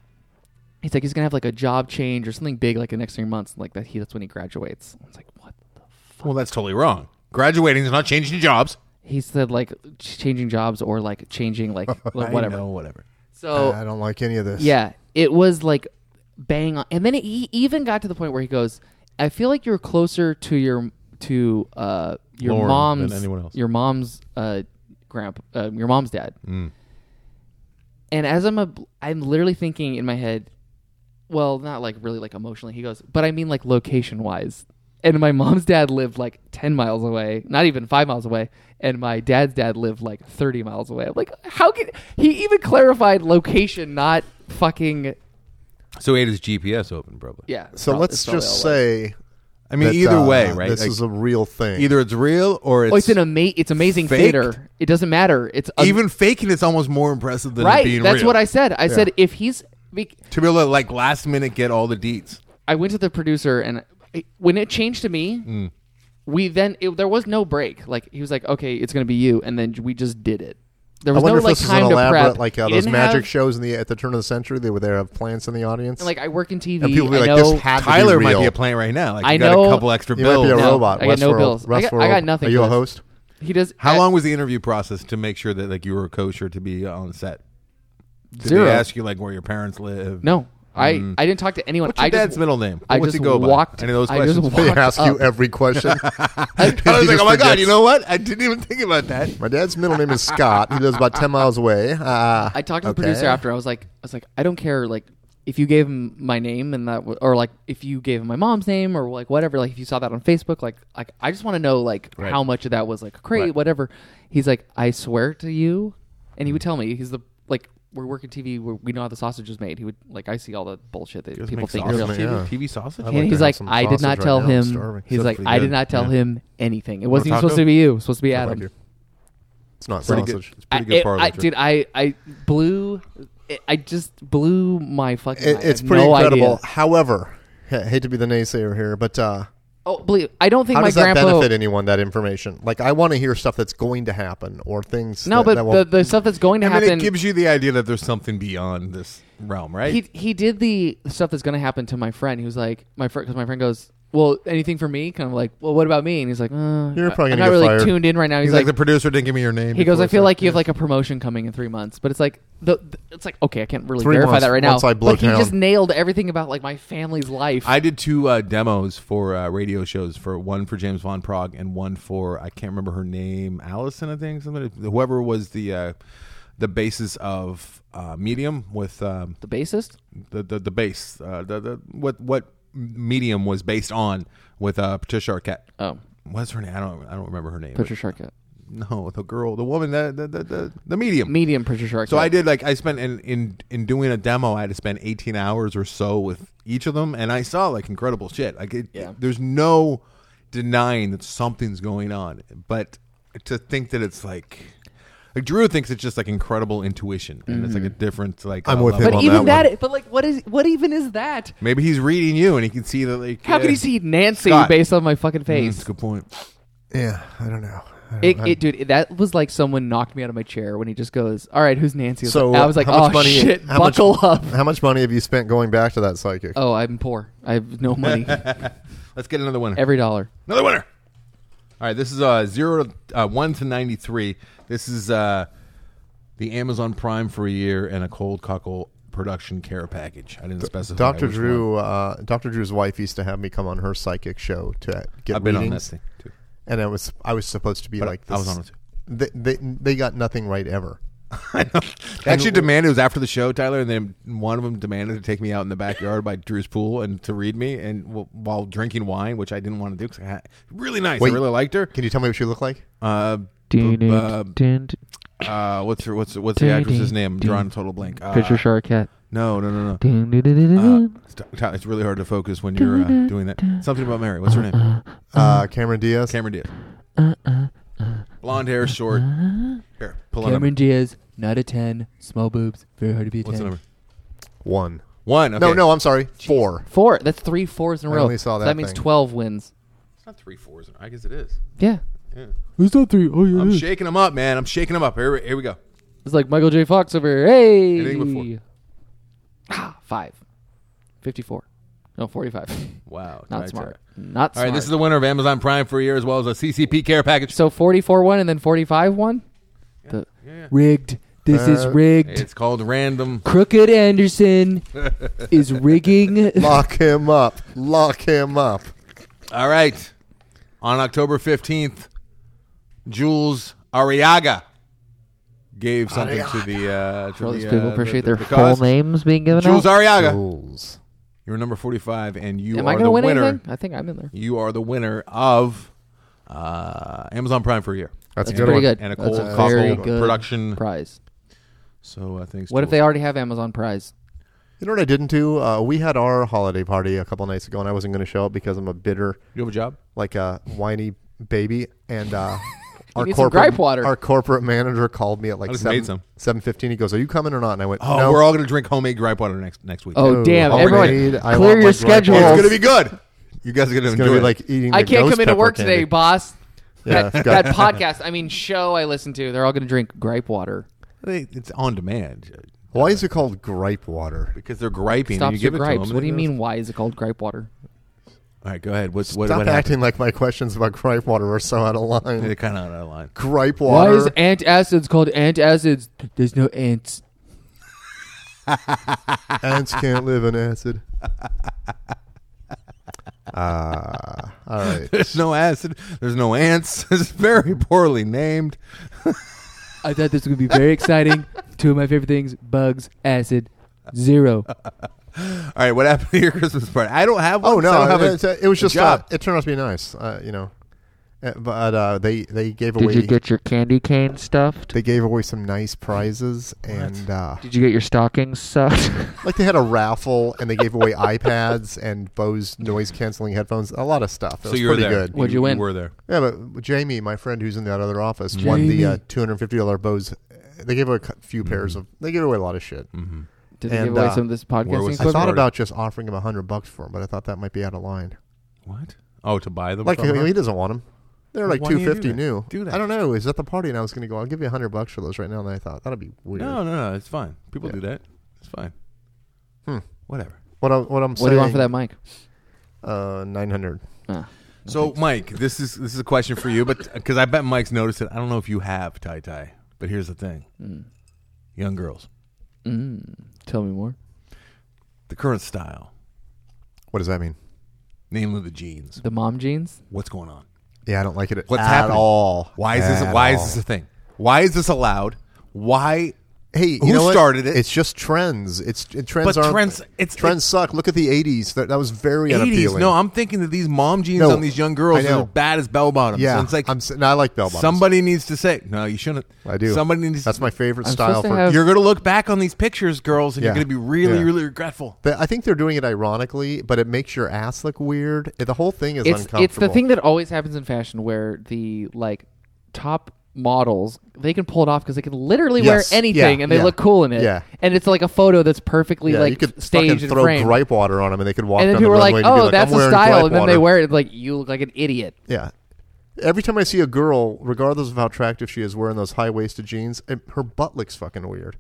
He's like, he's gonna have like a job change or something big like the next 3 months. Like that, that's when he graduates. I was like, what the fuck? Well, that's totally wrong. Graduating is not changing jobs. He said like changing jobs or like changing like whatever. I know, whatever. So I don't like any of this. yeah, it was like bang on. And then he even got to the point where he goes, I feel like you're closer to your Lauren mom's than anyone else. your mom's your mom's dad. Mm. And as I'm literally thinking in my head, well, not like really like emotionally. He goes, but I mean like location wise. And my mom's dad lived like 10 miles away, not even 5 miles away. And my dad's dad lived like 30 miles away. I'm like, how can he even clarified location, not fucking. So he had his GPS open, probably. Yeah. So let's just say. I mean, that, either way, right? This Like, is a real thing. either it's real or it's it's amazing faked. theater. It doesn't matter. It's even faking. It's almost more impressive than it right. being That's real. what I said. I said if he's. To be able to like last minute get all the deets. I went to the producer and when it changed to me, there was no break. Like he was like, okay, it's gonna be you, and then we just did it. There I was wonder no if like this is time an to elaborate, prep. like He those didn't magic have- shows at the turn of the century. They would have plants in the audience. And like I work in TV. And people be I like, know, this had to Tyler be might real. be a plant right now. Like I you got know- a couple extra You might bills. be a No, robot. I got no Westworld. bills. I got nothing Are you for a this. host? he does. How long was the interview process to make sure that like you were kosher to be on set? Did Zero. they ask you like where your parents live? No, I didn't talk to anyone. What's your I dad's just, middle name? I What's just he go walked. by? Any of those I just questions? They walked ask you up. every question. I was like, oh my god, you know what? I didn't even think about that. My dad's middle name is Scott. He lives about 10 miles away. I talked to the producer after. I was like, I don't care. Like, if you gave him my name and that, or like if you gave him my mom's name or like whatever. Like if you saw that on Facebook, like I just want to know like Right. how much of that was like crazy, Right. whatever. He's like, I swear to you, and he would tell me he's the like. We're working TV. We know how the sausage is made. He would like. I see all the bullshit that Just people make think sausage. is real. Yeah. TV sausage? I'd And like to he's have like, some I did not sausage tell right now. I'm him. starving. He's Sounds like, pretty I did good. not tell Yeah. him anything. It wasn't even taco? supposed to be you. It was supposed to be Thank Adam. you. It's not Pretty sausage. good. It's pretty good parlor trick. Dude, I blew. I just blew my fucking. mind. I It's had pretty no incredible. idea. However, hate to be the naysayer here, but Oh, believe I don't think how my does that grandpa. benefit anyone, that information? Like, I want to hear stuff that's going to happen or things No, that, but that won't. the stuff that's going to I mean, happen. it gives you the idea that there's something beyond this realm, right? he did the stuff that's going to happen to my friend. He was like because my friend goes, well, anything for me? Kind of like, well, what about me? And he's like, You're probably I'm gonna not get really fired. tuned in right now. He's like, the producer didn't give me your name. he goes, before, I feel so- like you have like a promotion coming in 3 months, but it's like it's like okay, I can't really 3 verify months that right now. once I blow But he town. just nailed everything about like my family's life. I did 2 demos for radio shows. One for James Von Prague and one for I can't remember her name, Allison, I think. Somebody, whoever was the basis of Medium with the bassist. the base, what Medium was based on with Patricia Arquette. Oh, What's her name? I don't remember her name. Patricia Arquette. No, the girl, the woman, the Medium. Medium Patricia Arquette. So I did I spent in doing a demo, I had to spend 18 hours or so with each of them, and I saw like incredible shit. Yeah. There's no denying that something's going on, but to think that it's like Drew thinks it's just like incredible intuition, and it's like a different like. I'm with level. him But on even that that, but like, what even is that? Maybe he's reading you, and he can see that. Like, How can he see Nancy Scott. based on my fucking That's face? a good point. Yeah, I don't know. Dude, that was like someone knocked me out of my chair when he just goes, "All right, who's Nancy?" So I was like, how much "Oh money- shit, how much- buckle up." How much money have you spent going back to that psychic? Oh, I'm poor. I have no money. Let's get another winner. Every dollar. Another winner. All right, this is 1 to 93. This is the Amazon Prime for a year and a Cold Cuckle production care package. I didn't specify. Dr. which Drew, one. Dr. Drew's wife used to have me come on her psychic show to get I've been on readings, this thing too. and I was supposed to be like this. I was on it too. They got nothing right ever. I know. They actually demanded, it was after the show, Tyler, and then one of them demanded to take me out in the backyard by Drew's pool and to read me, and while drinking wine, which I didn't want to do because really nice. Wait, I really liked her. Can you tell me what she looked like? What's the actress's name? I'm drawing a total blank. Patricia Arquette. No. It's really hard to focus when you're doing that. Something about Mary. What's her name? Cameron Diaz. Cameron Diaz. Blonde hair, short. Here, pull on Cameron Diaz, not a 10, small boobs, very hard to be a 10. What's the number? 1. 1. Okay. No, I'm sorry. 4. 4. That's 3 4s in a I row. only saw So that means thing. 12 wins. It's not 3 4s. I guess it is. Yeah. Yeah. It's not 3. Oh, yeah. I'm shaking them up, man. I'm shaking them up. Here we go. It's like Michael J. Fox over here. Hey. Anything before? 5. 54. No, 45. Wow. Not Right, smart. right. Not All smart. right, this is the winner of Amazon Prime for a year as well as a CCP care package. So 44 won and then 45 won? Yeah. Rigged. This is rigged. It's called random. Crooked Anderson is rigging. Lock him up. Lock him up. All right. On October 15th, Jules Arriaga gave something to the All these people appreciate their the full cause. names being given Jules out. Arriaga. Jules. You're number 45, and you Am are I going the to win winner. anything? I think I'm in there. You are the winner of Amazon Prime for a year. That's a That's good pretty one. good. And a That's Cold very Cockle good production. prize. So I think. What if they already have Amazon Prize? You know what I didn't do? We had our holiday party a couple nights ago, and I wasn't going to show up because I'm a bitter, You have a job? like a whiny baby. And our need some gripe water. our corporate manager called me at like I just made 7:15. He goes, "Are you coming or not?" And I went, Oh, "No." we're all going to drink homemade gripe water next week. Oh, No, damn. homemade. Everyone, I clear want my your gripe schedules. water. It's going to be good. You guys are going to It's enjoy going to be it. like eating. I the can't ghost come into pepper work candy. today, boss. Yeah, That podcast, show I listen to, they're all going to drink gripe water. It's on demand Why is it called gripe water? because they're griping. Stops and you your give it to gripes. them. What do you mean, why is it called gripe water? All right, go ahead. What Stop happened? acting like my questions about gripe water are so out of line. They're kind of out of line. Gripe water. Why is antacids called antacids? There's no ants. Ants can't live in acid. All right. There's no acid. There's no ants. It's very poorly named. I thought this was going to be very exciting. 2 of my favorite things, bugs, acid, 0. All right, what happened to your Christmas party? I don't have one. Oh no, I don't have it was just job. it turned out to be nice. But they gave Did away you get your candy cane stuffed? they gave away some nice prizes and Did you get your stockings sucked? like they had a raffle and they gave away iPads and Bose noise canceling headphones. A lot of stuff. It So was you were pretty there. good. What'd you win? You were there. Yeah, but Jamie, my friend who's in that other office, won the $250 Bose. They gave away a few pairs of. They gave away a lot of shit. Mm-hmm. Did they And, give away some of this where podcasting was I That's thought smart. about just offering him $100 for them, but I thought that might be out of line. What? Oh, to buy them? Like from her? he doesn't want them. They're like Why do you do $250 that? new. Do that. I don't know. He's at the party and I was going to go. I'll give you $100 for those right now. And I thought that'd be weird. No. It's fine. People Yeah. do that. It's fine. Whatever. What I'm What saying. do you want for that mic? 900. So, Mike, this is a question for you, but because I bet Mike's noticed it. I don't know if you have tie. But here's the thing: young girls, Tell me more. the current style, What does that mean? namely the jeans. The mom jeans? What's going on? Yeah, I don't like it What's at happening? all. Why is this? At Why is all. this a thing? Why is this allowed? Why? Hey, Who you know what? started it? It's just trends. Trends But aren't. trends- trends suck. Look at the '80s. That was very 80s. unappealing. No, I'm thinking that these mom jeans No, on these young girls I know. are as bad as bell bottoms. Yeah, And it's like I like bell bottoms. somebody needs to say, no, you shouldn't. I do. Somebody needs. That's my favorite I'm style supposed to for. have- You're going to look back on these pictures, girls, and Yeah. you're going to be really, Yeah. really regretful. I think they're doing it ironically, but it makes your ass look weird. The whole thing is uncomfortable. It's the thing that always happens in fashion where the top models, they can pull it off because they can literally wear Yes. anything Yeah. and they Yeah. look cool in it. Yeah. And it's like a photo that's perfectly Yeah, you could staged fucking and throw framed. gripe water on them, and they could walk. And then down people the are like, runway and be "Oh, that's I'm a wearing style," gripe and then water. they wear it like you look like an idiot. Yeah. Every time I see a girl, regardless of how attractive she is, wearing those high-waisted jeans, her butt looks fucking weird.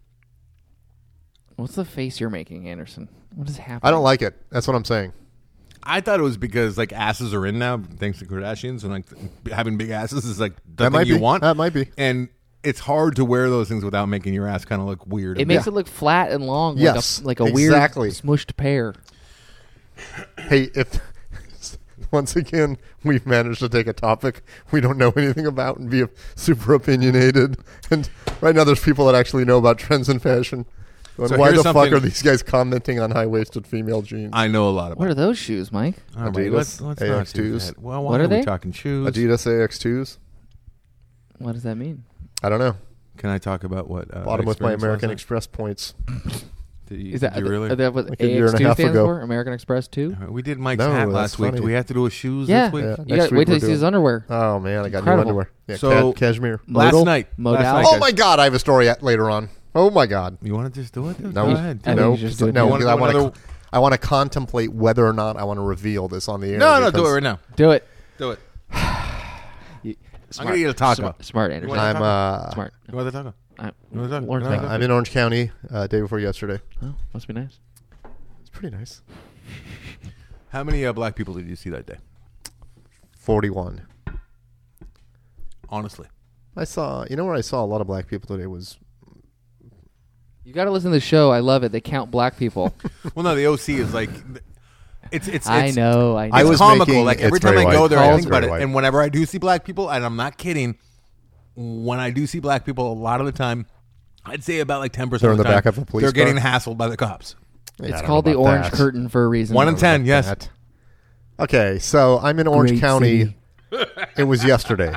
What's the face you're making, Anderson? What is happening? I don't like it. That's what I'm saying. I thought it was because like asses are in now, thanks to Kardashians, and like having big asses is like the That thing might you be. want. That might be. And it's hard to wear those things without making your ass kind of look weird. It makes it look flat and long, Yes, like a exactly. weird smushed pear. Hey, if once again we've managed to take a topic we don't know anything about and be super opinionated, and right now there's people that actually know about trends in fashion. Going, So why here's the fuck something- are these guys commenting on high-waisted female jeans? I know a lot about. What are those shoes, Mike? All right, Adidas, let's not do AX2s. that. Well, why What are are we they? talking shoes? Adidas AX2s. What does that mean? I don't know. Can I talk about what Bought them with my experience American last Express points. night? Did Is that you really? what Like a year and a AX2 half stands ago. for? American Express 2? We did Mike's No, hat that's last week. funny. Do we have to do his shoes Yeah. this week? Yeah. You Next got week wait till we're you see doing- his underwear. Oh man, I got Incredible. new underwear. Yeah, So- cashmere. Last Modal? night. Modal? Last night, Oh guys. my god, I have a story later on. Oh my god. You want to just do it? Dude? No, Go ahead. I no, think you just do it no. now. Because You wanna do I want to contemplate whether or not I want to reveal this on the air. No, do it because right now. Do it. Do it. Smart. gonna eat a taco. Smart, Anderson. You want I'm Smart. You want the taco? I- You want the taco? Orange You want taco. the I'm in Orange County day before yesterday. Oh, must be nice. It's pretty nice. How many black people did you see that day? 41. Honestly. I saw. You know where I saw a lot of black people today was. You got to listen to the show. I love it. They count black people. Well, no, the OC is like, it's I know. I know. I It's was comical. making- Like every it's time very I go white. there, I It's think about very it. white. And whenever I do see black people, and I'm not kidding, when I do see black people, a lot of the time, I'd say about like 10% They're of in the the time, back of a police they're getting car? hassled by the cops. Yeah, I It's don't called know the about Orange that. Curtain for a reason. 1 in 10, yes. That. Okay, so I'm in Orange Great County. city. It was yesterday.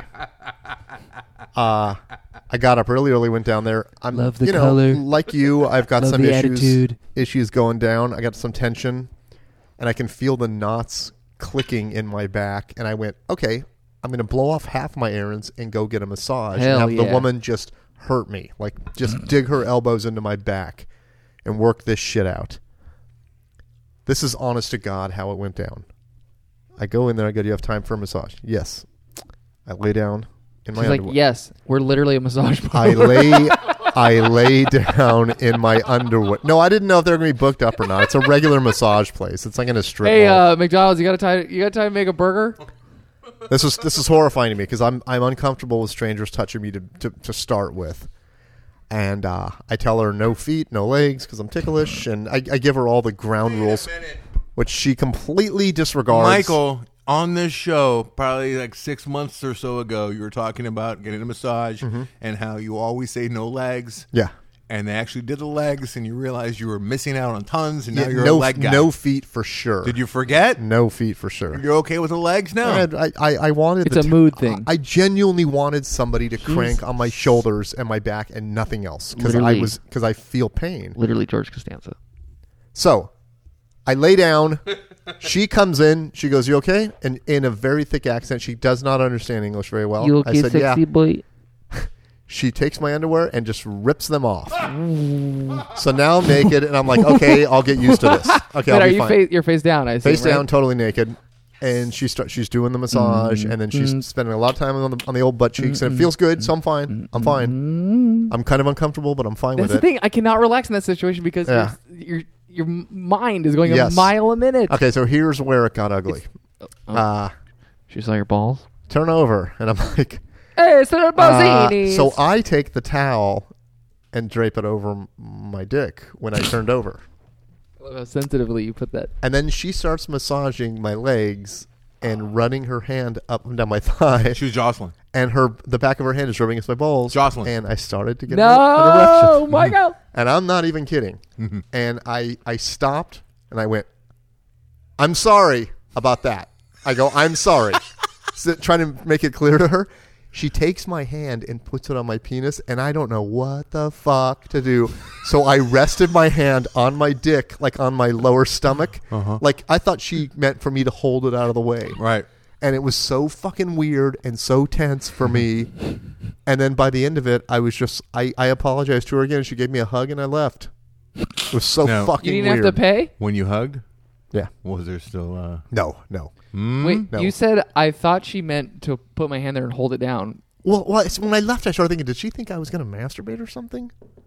I got up early, went down there. I'm, Love the you know, color. like you, I've got Love some the issues. attitude. Issues going down. I got some tension, and I can feel the knots clicking in my back. And I went, okay, I'm going to blow off half my errands and go get a massage Hell and have the yeah. woman just hurt me, like just dig her elbows into my back and work this shit out. This is honest to God how it went down. I go in there. I go, do you have time for a massage? Yes. I lay down in my She's like, underwear. yes, we're literally a massage I parlor. lay down in my underwear. No, I didn't know if they were going to be booked up or not. It's a regular massage place. It's like in a strip Hey, mall. McDonald's, you got time to make a burger? This is horrifying to me because I'm uncomfortable with strangers touching me to start with. And I tell her no feet, no legs because I'm ticklish, and I give her all the ground rules, which she completely disregards. Michael, on this show, probably like 6 months or so ago, you were talking about getting a massage and how you always say no legs. Yeah. And they actually did the legs, and you realized you were missing out on tons, and now Yeah, you're no, a leg guy. no feet for sure. Did you forget? No feet for sure. You're okay with the legs now? I wanted. It's a mood thing. I genuinely wanted somebody to crank on my shoulders and my back and nothing else because Literally. I feel pain. Literally George Costanza. So I lay down. She comes in. She goes, "You okay?" And in a very thick accent, she does not understand English very well. You okay, I said, sexy "Yeah." boy? She takes my underwear and just rips them off. So now I'm naked, and I'm like, "Okay, I'll get used to this." Okay, But I'll are be you fine. you're face down? I assume, Face down, right? totally naked, and she's doing the massage, and then she's spending a lot of time on the old butt cheeks, and it feels good, so I'm fine. I'm fine. I'm kind of uncomfortable, but I'm fine That's with the it. thing. I cannot relax in that situation because Yeah. your mind is going Yes. a mile a minute. Okay, so here's where it got ugly. She saw your balls. Turn over, and I'm like, Hey, it's the Bozzini. so I take the towel and drape it over my dick when I turned over. I love how sensitively you put that. And then she starts massaging my legs and running her hand up and down my thigh, She was jostling. and the back of her hand is rubbing against my balls. Jocelyn. And I started to get an erection. No, my God. And I'm not even kidding. And I stopped and I went, I'm sorry about that. I go, I'm sorry. So, trying to make it clear to her. She takes my hand and puts it on my penis, and I don't know what the fuck to do. So I rested my hand on my dick, like on my lower stomach. Like I thought she meant for me to hold it out of the way. Right. And it was so fucking weird and so tense for me. And then by the end of it, I was just, I apologized to her again, and she gave me a hug, and I left. It was so No. fucking You didn't weird. have to pay? When you hugged, Yeah. was there still... No. Wait, No. you said I thought she meant to put my hand there and hold it down. Well, when I left, I started thinking, did she think I was going to masturbate or something?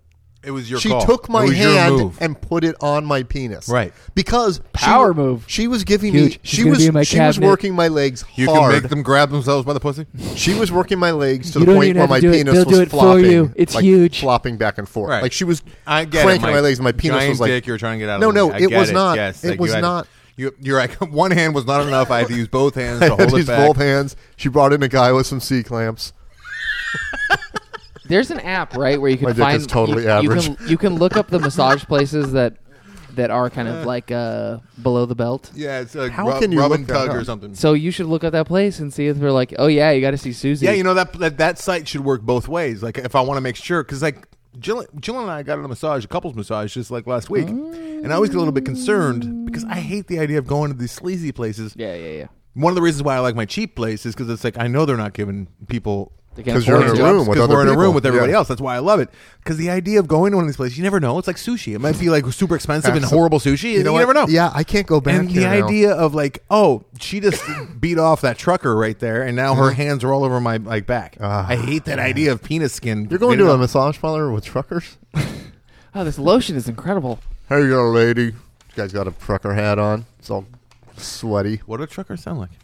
It was your She call. took my It was your hand move. and put it on my penis. Right. Because Power move. She was giving Huge. me. She's She gonna was. be in my She was cabinet. working my legs You hard. can make them grab themselves by the pussy. She was working my legs to You the don't point even where have my to do it. penis They'll was do it for flopping. you. It's like, huge. flopping back and forth. Right. Like she was I get cranking it, Mike. my legs. And my penis Giant was like. dick. You were trying to get out. No, of the no, way. I it get was not. Yes, It like, was you had- not. You're like one hand was not enough. I had to use both hands I to had hold to it use back. both hands. She brought in a guy with some C clamps. There's an app, right, where you can My dick find is totally you average. you can look up the massage places that are kind of like below the belt. Yeah, it's like How can you rub look and that tug up? or something. So you should look at that place and see if they're like, oh yeah, you got to see Susie. Yeah, you know that site should work both ways. Like if I want to make sure, because like Jill and I got a massage, a couples massage, just like last week, and I always get a little bit concerned because I hate the idea of going to these sleazy places. Yeah. One of the reasons why I like my cheap place is because it's like I know they're not giving people. They can't 'Cause you're afford in a to. room with Because other we're in a room people. with everybody Yeah. else. That's why I love it. Because the idea of going to one of these places, you never know. It's like sushi. It might be like super expensive and horrible sushi. You what? never know. Yeah, I can't go back And here the now. idea of like, oh, she just beat off that trucker right there, and now her hands are all over my like back. I hate that idea of penis skin. You're going getting to a up- massage parlor with truckers? Oh, this lotion is incredible. Hey, young lady. You guys got a trucker hat on. It's all sweaty. What do truckers sound like?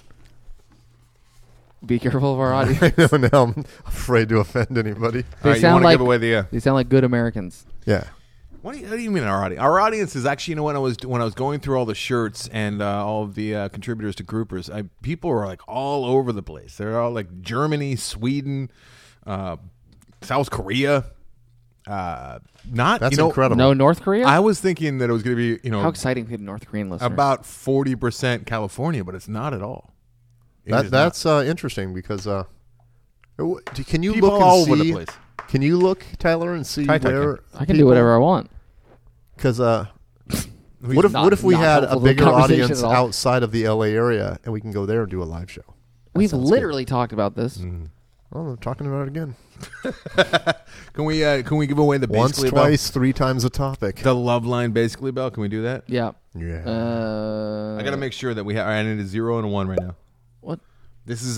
Be careful of our audience. I know now. I'm afraid to offend anybody. They All right, you sound want to like give away the? they sound like good Americans. Yeah. What do you mean our audience? Our audience is actually, you know, when I was going through all the shirts and all of the contributors to groupers, people are like all over the place. They're all like Germany, Sweden, South Korea. Not That's you know, incredible. No, North Korea. I was thinking that it was going to be, you know, How exciting to get North Korean listeners. about 40% California, but it's not at all. It is That's interesting because can you People look and all see? over the place. Can you look, Tyler, and see Ty-Ty where I can do whatever I want. Because not. what if we not had a helpful to the bigger conversation audience at all. outside of the LA area and we can go there and do a live show? We've sounds literally talked about this. Well, I'm talking about it again. Can we give away the Once, basically bell? twice, 3 times a topic. The love line basically bell? Can we do that? Yeah. Yeah. I got to make sure that we have. I need a 0 and a 1 right now. What? This is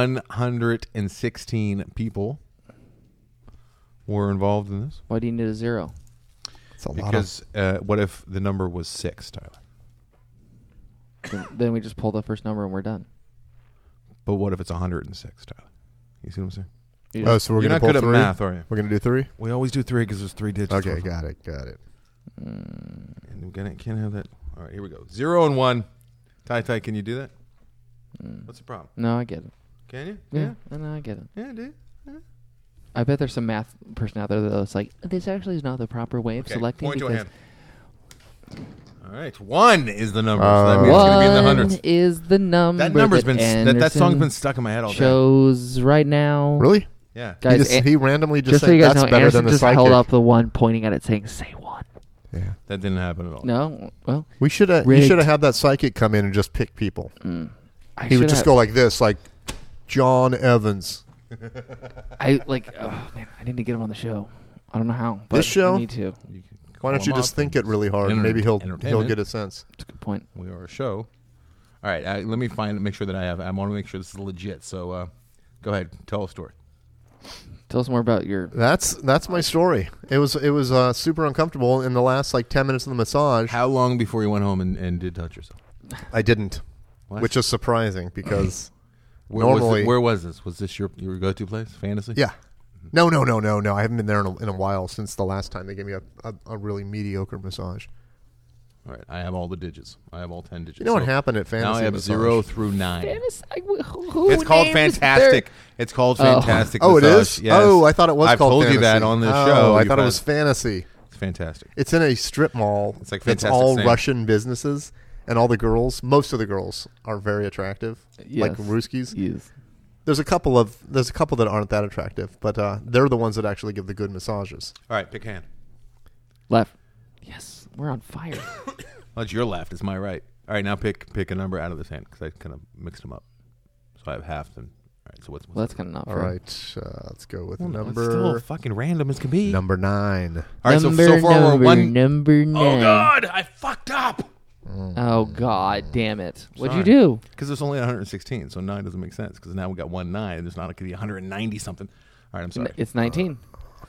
116 people were involved in this. Why do you need a 0? It's a lot of. Because what if the number was 6, Tyler? Then we just pull the first number and we're done. But what if it's 106, Tyler? You see what I'm saying? You Oh, just- so we're You're gonna not pull good at 3? math, are you? We're gonna do 3. We always do 3 because there's 3 digits. Okay, for- got it. And we can't have that. All right, here we go. 0 and 1. Ty, can you do that? What's the problem? no, I get it. Can you? Yeah. No, I get it. Yeah, dude. I bet there's some math person out there that's like, this actually is not the proper way of Okay, selecting. point to a because hand. All right, 1 is the number. So that means it's going to be in the hundreds. One is the number. That number's been that song's Anderson been stuck in my head all day. shows right now. Really? Yeah. Guys, He randomly just just so said you guys that's know, better Anderson than the just psychic. held up the one, pointing at it, saying, "Say 1." Yeah. That didn't happen at all. No, well, We should have. You Rigged. should have had that psychic come in and just pick people. I He would should just have- go like this, like John Evans. I like. Oh man, I need to get him on the show. I don't know how. But This show? I need to. You can Why don't call you him just up think and- it really hard? and Maybe he'll Entertainment. get a sense. That's a good point. We are a show. All right, let me make sure that I want to make sure this is legit. So go ahead, tell a story. Tell us more about your. That's my story. It was super uncomfortable in the last like 10 minutes of the massage. How long before you went home and did touch yourself? I didn't, What? which is surprising because Normally, normally, where was this? Was this your go-to place? Fantasy? yeah. No. I haven't been there in a while since the last time they gave me a really mediocre massage. All right, I have all the digits. I have all 10 digits. You know what So happened at fantasy Now I have massage? 0 through 9. Who It's called names Fantastic. It's called Fantastic. Oh, it Massage. is. Yes. Oh, I thought it was I've called told fantasy. you that on this Oh, show. I You've thought it had- was fantasy. It's fantastic. It's in a strip mall. It's like It's Fantastic all Sam. Russian businesses, and all the girls, most of the girls, are very attractive, like Yes. Ruskies. Yes. There's a couple that aren't that attractive, but they're the ones that actually give the good massages. All right, pick a hand. Left. Yes, we're on fire. Well, it's your left. It's my right. All right, now pick a number out of this hand because I kind of mixed them up. So I have half. Then all right. So what's Well, that's kind of not All fair. right, let's go with Well, no, it's number still fucking random as can be. number 9. All right, so far we're one. Number 9. Oh God, I fucked up. Oh God, damn it! What'd Sorry. you do? Because there's only 116, so 9 doesn't make sense. Because now we got 1 9, and there's not going to be 190 something. All right, I'm sorry. It's 19.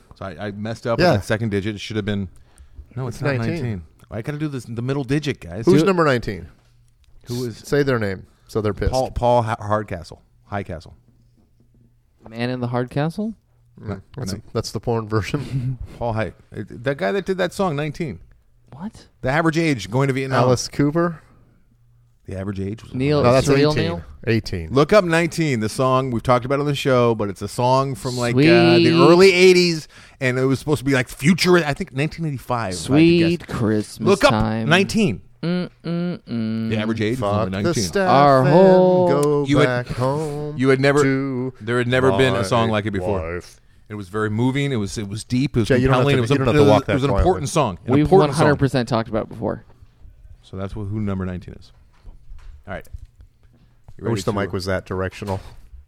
So I messed up Yeah. with that second digit. It should have been. No, it's not 19. 19. I got to do this the middle digit, guys. Who's number 19? Who is Say their name, so they're pissed. Paul Hardcastle? Highcastle. Man in the Hardcastle. That's the porn version. Paul High. That guy that did that song, 19. What? The average age going to Vietnam. Alice Cooper. The average age was Neil- No, that's Surreal 18. Neil? 18. Look up 19, the song we've talked about on the show, but it's a song from like Sweet. the early 80s, and it was supposed to be like future, I think 1985. if I had to Sweet guess. Christmas Look up time. 19. Mm-mm-mm. The average age was Fuck only the 19. staff Our and whole- go You had- back home. you had never- to there had never been a my song like it before. wife. It was very moving. It was deep. It was Jay, you don't have compelling. to- It was you don't have to walk it was that an quietly. important song. An We've important song. 100% talked about it before. So that's who number 19 is. All right. You I wish ready the to- mic was that directional.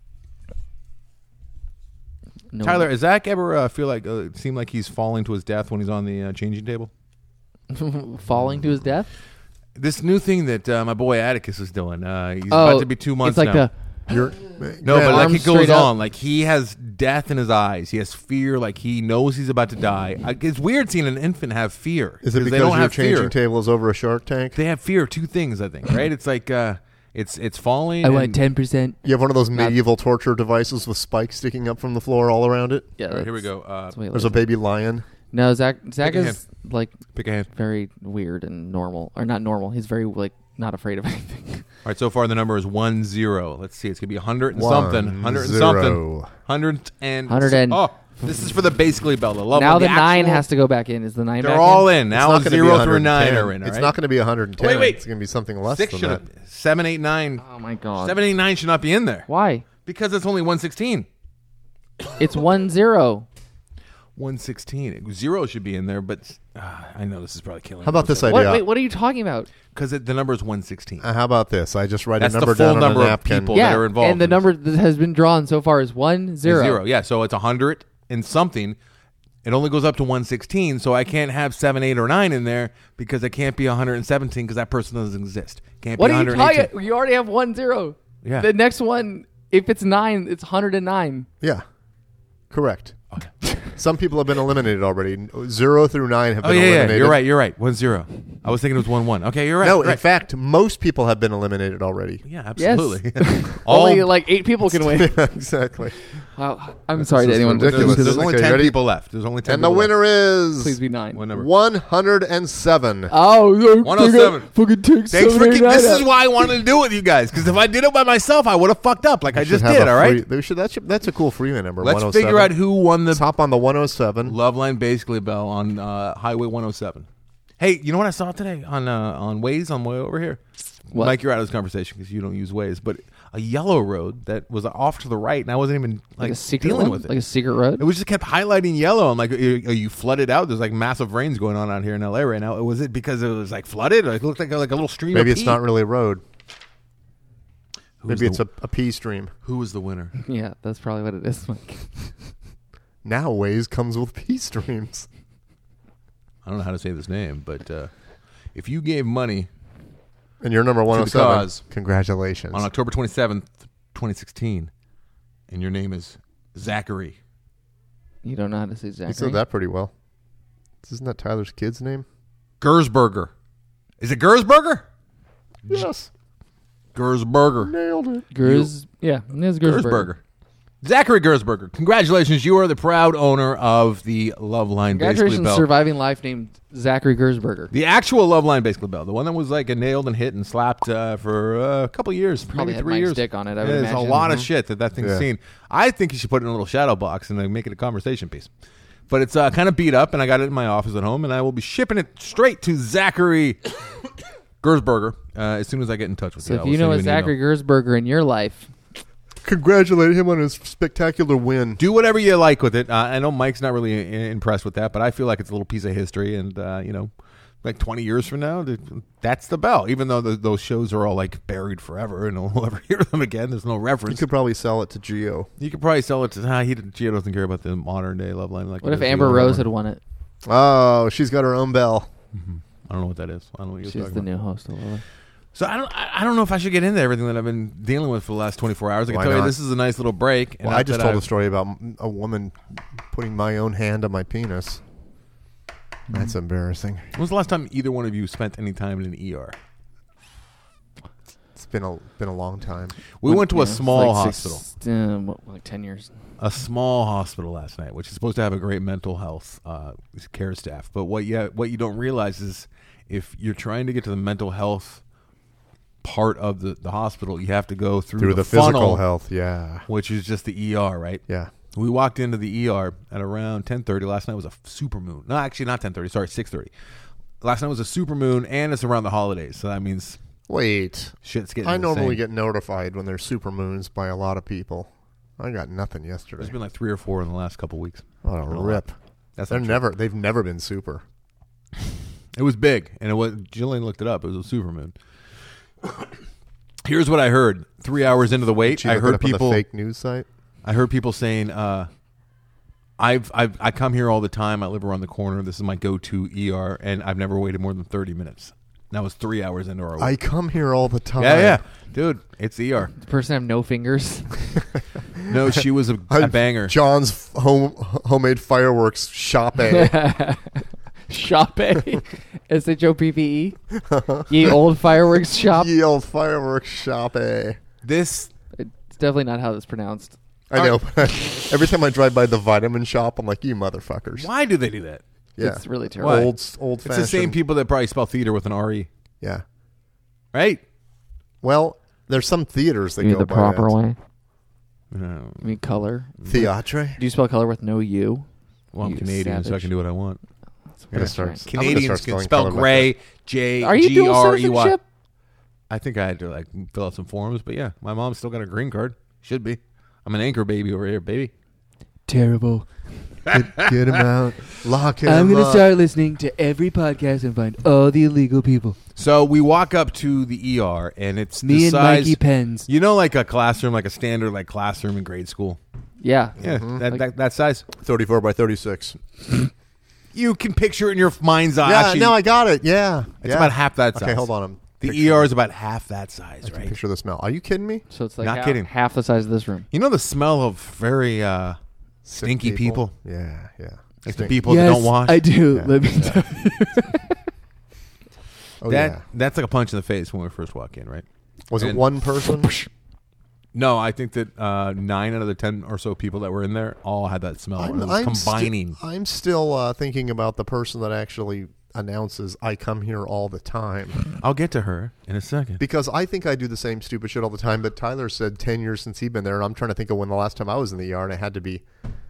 No. Tyler, does Zach ever feel like seem like he's falling to his death when he's on the changing table? Falling to his death? This new thing that my boy Atticus is doing. He's about to be 2 months it's like now. You're No, but like arms it goes straight up. on. Like he has death in his eyes. He has fear. Like he knows he's about to die. It's weird seeing an infant have fear. Is it they because don't your have changing fear. table is over a Shark Tank? They have fear of two things, I think. Right? It's like it's falling. I and- want 10%. You have one of those medieval torture devices with spikes sticking up from the floor all around it. Yeah, All right, here we that's- go. that's way There's a later. baby lion. No, Zach Pick a is like Pick a hand. very weird and normal, or not normal. He's very like not afraid of anything. All right, so far the number is 10. Let's see, it's gonna be 100 and 1, something, 100 and 0. something, 100 and oh, this is for the basically Bella. Love Now one. the 9 actual- has to go back in. Is the 9 They're back all in? in now. It's not gonna be 0 through 9 110. are in. It's all not right? going to be 110. Wait. It's going to be something less 6 than should that. have 7, 8, 9. Oh my god. 7, 8, 9 should not be in there Why? because it's only 116. It's 1-0. 116. 0 should be in there, but I know this is probably killing. How about this What? idea? Wait, what are you talking about? Because the number is 116. How about this? I just write That's a the number full down on number a of napkin. people. Yeah, that are involved and the in number that has been drawn so far is 1-0. 0. Yeah, so it's 100 and something. It only goes up to 116, so I can't have 7, 8, or 9 in there because it can't be 117 because that person doesn't exist. Can't What be are you 118. talking? You already have 1-0. Yeah. The next one, if it's 9, it's 109. Yeah. Correct. Some people have been eliminated already. 0 through 9 have Oh been yeah, eliminated. you're right. 1-0. I was thinking it was 1-1. Okay, you're right. No, right. in fact, most people have been eliminated already. Yeah, Yes. absolutely. Only like 8 people can win. Exactly. Wow. I'm sorry to is anyone. ridiculous. There's only Okay, 10 ready? people left. There's only 10 And the people left. winner is Please be 9. What number? 107. Oh, look, 107. Fucking take Thanks for 7, 8, 9 this is out. why I wanted to do it with you guys because if I did it by myself, I would have fucked up like I just Should have did. a All right. That's a cool freeway number. Let's 107. figure out who won the Let's hop on the 107. Loveline Basically Bell on Highway 107. Hey, you know what I saw today on Waze on the way over here? What? Mike, you're out of this conversation because you don't use Waze, but a yellow road that was off to the right, and I wasn't even Like a secret dealing one? with it. Like a secret road? It was just kept highlighting yellow. I'm like, are you flooded out? There's like massive rains going on out here in LA right now. Was it because it was like flooded? Like, it looked like a little stream. Maybe of it's pee. not really a road. Who's Maybe it's the- a pea stream. Who was the winner? Yeah, that's probably what it is. Mike. Now Waze comes with pea streams. I don't know how to say this name, but if you gave money And you're number the 107. cause. Congratulations. on October 27th, 2016, and your name is Zachary. You don't know how to say Zachary. You said that pretty well. Isn't that Tyler's kid's name? Gersberger. Is it Gersberger? Yes. Gersberger. Nailed it. Gers. Yeah, it's Gersberger. Gersberger. Zachary Gersberger. Congratulations. You are the proud owner of the Loveline Basically Congratulations, Bell. surviving life named Zachary Gersberger. The actual Loveline Basically Bell. The one that was like a nailed and hit and slapped for a couple years. Probably maybe had 3 Mike's years. dick on it, I would There's imagine. a lot of Mhm. shit that thing's Yeah. seen. I think you should put it in a little shadow box and then make it a conversation piece. But it's kind of beat up, and I got it in my office at home, and I will be shipping it straight to Zachary Gersberger as soon as I get in touch with So you. if I will you know send a an email. Zachary Gersberger in your life, Congratulate him on his spectacular win. Do whatever you like with it. I know Mike's not really impressed with that, but I feel like it's a little piece of history, and like 20 years from now, that's the bell. Even though those shows are all like buried forever, and we'll never hear them again. There's no You reference. could probably sell it to Geo. You could probably sell it to. Gio doesn't care about the modern day Loveline. Like what if he does Amber the Rose Loveline. had won it? Oh, she's got her own bell. I don't know what that is. I don't know what you're She's talking the about. new host of Love. So I don't know if I should get into everything that I've been dealing with for the last 24 hours. I can Why tell you not? this is a nice little break. And Well, not I just that told I've- a story about a woman putting my own hand on my penis. That's embarrassing. When was the last time either one of you spent any time in an ER? It's been a long time. We went to Yeah, a it's small like hospital. Like 10 years. A small hospital last night, which is supposed to have a great mental health care staff. But what you don't realize is if you're trying to get to the mental health part of the hospital, you have to go through The funnel, physical health, yeah. which is just the ER, right? Yeah. We walked into the ER at around 10:30. Last night was a supermoon. No, actually not 10:30. Sorry, 6:30. Last night was a supermoon, and it's around the holidays, so that means Wait. shit's getting I normally insane. get notified when there's supermoons by a lot of people. I got nothing There's yesterday. been like 3 or 4 in the last couple weeks. What a rip. That's They've not true. never been super. It was big, and Jillian looked it up. It was a supermoon. Here's what I heard 3 hours into the wait. She I looked it heard up on people. the fake news site. I heard people saying, I come here all the time. I live around the corner. This is my go-to ER, and I've never waited more than 30 minutes. That was 3 hours into our wait. I come here all the time. Yeah, dude, it's ER. The person have no fingers. No, she was a banger. John's homemade fireworks shop A. Shop A. SHOPPE. Ye old fireworks shop. Ye old fireworks shop A. This It's definitely not how it's pronounced. I know. Every time I drive by the vitamin shop, I'm like, you motherfuckers. Why do they do that? Yeah. It's really terrible. Why? Old It's fashioned. the same people that probably spell theater with an RE, Yeah. right? Well, there's some theaters that You mean go the by proper that. way? No. You mean color? Theatre. Do you spell color with no U? Well, I'm You Canadian, so I savage. can do what I want. That's I'm gonna weird, start- right? I'm gonna Canadians start can spelling spell color like gray, J Are you G dual R E Y. citizenship? I think I had to like fill out some forms, but yeah, my mom's still got a green card. Should be. I'm an anchor baby over here, baby. Terrible. Get him out. Lock him I'm gonna up. start listening to every podcast and find all the illegal people. So we walk up to the ER, and it's Me the and size. Mikey Pens. You know, like a classroom, like a standard like classroom in grade school. Yeah. Yeah, that size. 34 by 36. You can picture it in your mind's eye. Yeah, Actually, no, I got it. Yeah. it's Yeah. about half that size. Okay, hold on. I'm The picturing ER it. is about half that size, I can right? picture the smell. Are you kidding me? So it's like Not kidding. half the size of this room. You know the smell of very Sick stinky people? Yeah, yeah. Like the Stink. people that don't wash. I do. Yeah. Let me Yeah. tell you. Oh, that yeah. that's like a punch in the face when we first walk in, right? Was it and- one person? No, I think that 9 out of the 10 or so people that were in there all had that smell. And it was combining. I'm still thinking about the person that actually announces, I come here all the time. I'll get to her in a second. Because I think I do the same stupid shit all the time, but Tyler said 10 years since he's been there, and I'm trying to think of when the last time I was in the ER, and it had to be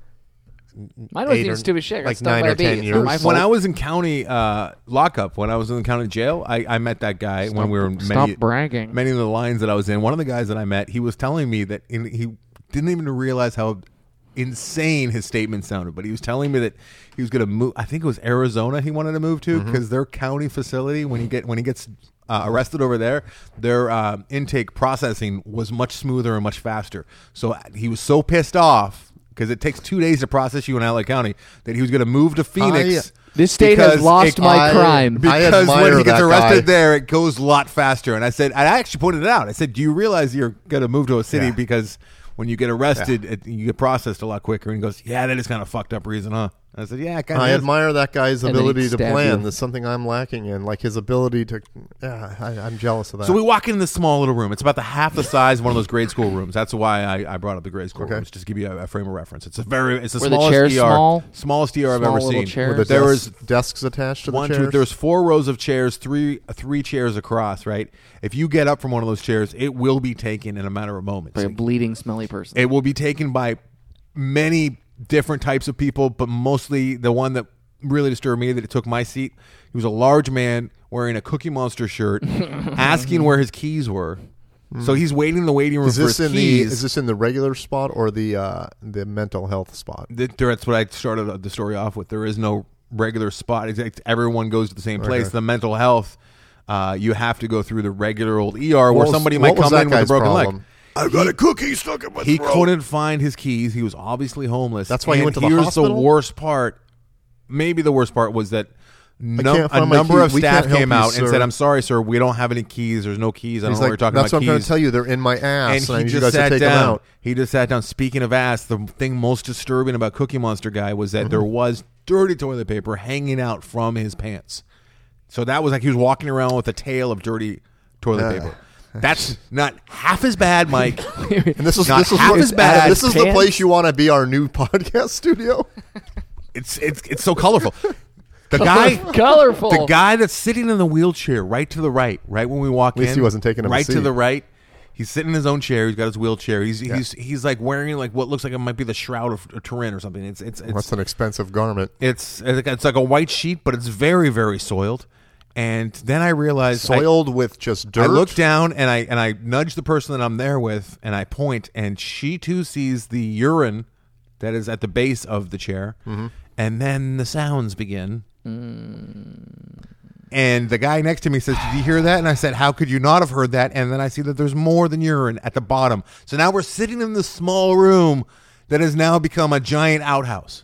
Mine wasn't 8 even or- stupid shit. I got like stung 9 by or a bee. 10 It's years. not my When fault. I was in county lockup, when I was in the county jail, I met that guy when we were in Stop many, bragging. many of the lines that I was in. One of the guys that I met, he was telling me that he didn't even realize how insane his statement sounded, but he was telling me that he was going to move. I think it was Arizona he wanted to move to because their county facility, when he gets arrested over there, their intake processing was much smoother and much faster. So he was so pissed off because it takes 2 days to process you in LA County that he was going to move to Phoenix. This state has because lost it- my crime. I Because when admire he gets that arrested guy. there, it goes a lot faster. And I actually pointed it out. I said, do you realize you're going to move to a city Yeah. because when you get arrested, you get processed a lot quicker? And he goes, yeah, that is kind of fucked up reason, huh? And I said, yeah, it kind of I is. admire that guy's And then ability he'd to stab plan. you. That's something I'm lacking in, like his ability to. Yeah, I'm jealous of that. So we walk in this small little room. It's about the half the size of one of those grade school rooms. That's why I brought up the grade school Okay. rooms, just to give you a frame of reference. It's the Were the smallest chairs ER, smallest ER I've Small ever little seen. chairs? Were the There was desks attached to the one, chairs? two. There was 4 rows of chairs, three chairs across. Right. If you get up from one of those chairs, it will be taken in a matter of moments. By a bleeding, smelly person. It will be taken by many different types of people, but mostly the one that really disturbed me, that it took my seat. He was a large man wearing a Cookie Monster shirt, asking where his keys were. So he's waiting in the waiting room Is for this his in keys. is this in the regular spot or the mental health spot? That's what I started the story off with. There is no regular spot. Everyone goes to the same place. Okay. The mental health, you have to go through the regular old ER where What was- somebody what might was come that in with a guy's broken leg. problem? I've got a cookie stuck in my He throat. couldn't find his keys. He was obviously homeless. That's why he And went to the here's hospital? the worst part. Maybe the worst part was that find my number key. of We staff can't help came you, out sir. and said, "I'm sorry, sir, we don't have any keys. There's no keys. I don't He's know what like, you're talking that's about what I'm trying keys." to tell you. They're in my ass, And I he need you just guys to sat take them down. out. He just sat down. Speaking of ass, the thing most disturbing about Cookie Monster guy was Mm-hmm. that there was dirty toilet paper hanging out from his pants. So that was like he was walking around with a tail of dirty toilet paper. That's not half as bad, Mike. And this is Not this is half what- as bad. This is the Pants? place you want to be our new podcast studio. It's so colorful. The guy, Colorful. the guy that's sitting in the wheelchair, right to the right when we walk in. At least he wasn't taking him a right to seat. the right. He's sitting in his own chair. He's got his wheelchair. He's like wearing like what looks like it might be the shroud of Turin or something. It's That's an expensive garment. it's like a white sheet, but it's very very soiled. And then I realized Soiled with just dirt. I look down and I nudge the person that I'm there with and I point, and she too sees the urine that is at the base of the chair, and then the sounds begin. And the guy next to me says, "Did you hear that?" And I said, "How could you not have heard that?" And then I see that there's more than urine at the bottom. So now we're sitting in this small room that has now become a giant outhouse.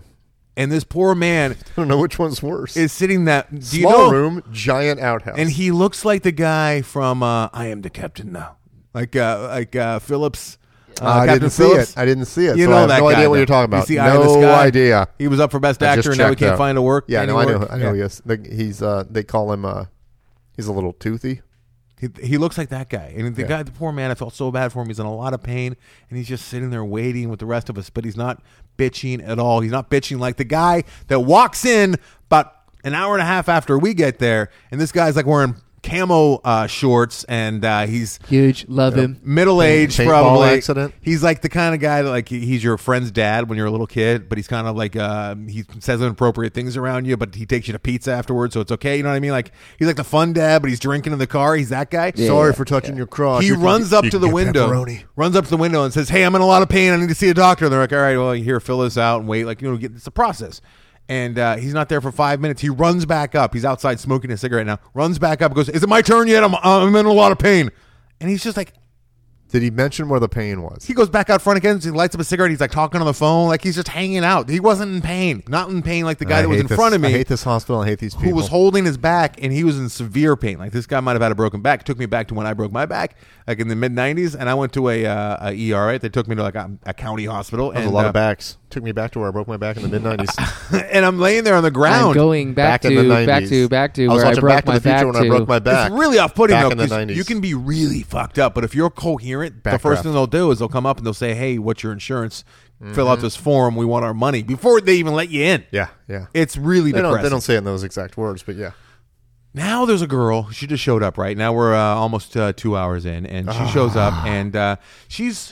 And this poor man I don't know which one's worse. is sitting that do Small you know, room, giant outhouse. and he looks like the guy from I Am the Captain Now, like Phillips. I Captain didn't see Phillips. it. I didn't see it. You so know I have that no guy, idea what though. you're talking about. He's the Eye in the No Sky. idea. He was up for Best I Actor, just and now he checked can't out. find a work. Yeah, any no, I know. work. I know. Yeah. Yes, he's. They call him. He's a little toothy. He looks like that guy, and the guy, the poor man. I felt so bad for him. He's in a lot of pain, and he's just sitting there waiting with the rest of us. But he's not bitching at all. He's not bitching like the guy that walks in about an hour and a half after we get there, and this guy's like wearing camo shorts, and he's Huge. Love him. middle aged, Paintball probably. accident? He's like the kind of guy that like he's your friend's dad when you're a little kid, but he's kind of like he says inappropriate things around you, but he takes you to pizza afterwards, so it's okay. You know what I mean? Like he's like the fun dad, but he's drinking in the car. He's that guy. Yeah. Sorry for touching your crotch. He You runs can- up you to can the get window, pepperoni. runs up to the window and says, "Hey, I'm in a lot of pain. I need to see a doctor." And they're like, "All right, well, here, fill this out and wait." Like, you know, it's a process. And he's not there for 5 minutes. He runs back up. He's outside smoking a cigarette now. Runs back up and goes, "Is it my turn yet? I'm in a lot of pain." And he's just like, Did he mention where the pain was? he goes back out front again. He lights up a cigarette. He's like talking on the phone. Like he's just hanging out. He wasn't in pain. Not in pain like the guy I that was hate in this- front of me. I hate this hospital. I hate these people. Who was holding his back, and he was in severe pain. Like this guy might have had a broken back. It took me back to when I broke my back, like in the mid '90s, and I went to a ER. Right, they took me to like a county hospital. That was and a lot of backs. Took me back to where I broke my back in the mid '90s. and I'm laying there on the I'm ground. going back in the to 90s. back to I was where I watching broke Back to my the Future back when to. I broke my back. It's really off-putting Back though, in the 'cause 90s. you can be really fucked up, but if you're coherent, the Backdraft. first thing they'll do is they'll come up and they'll say, "Hey, what's your insurance? Fill Mm-hmm. out this form. We want our money," before they even let you in. Yeah, yeah. It's really They depressing. don't say it in those exact words, but yeah. Now there's a girl. She just showed up. Right now we're almost 2 hours in, and she shows up, and she's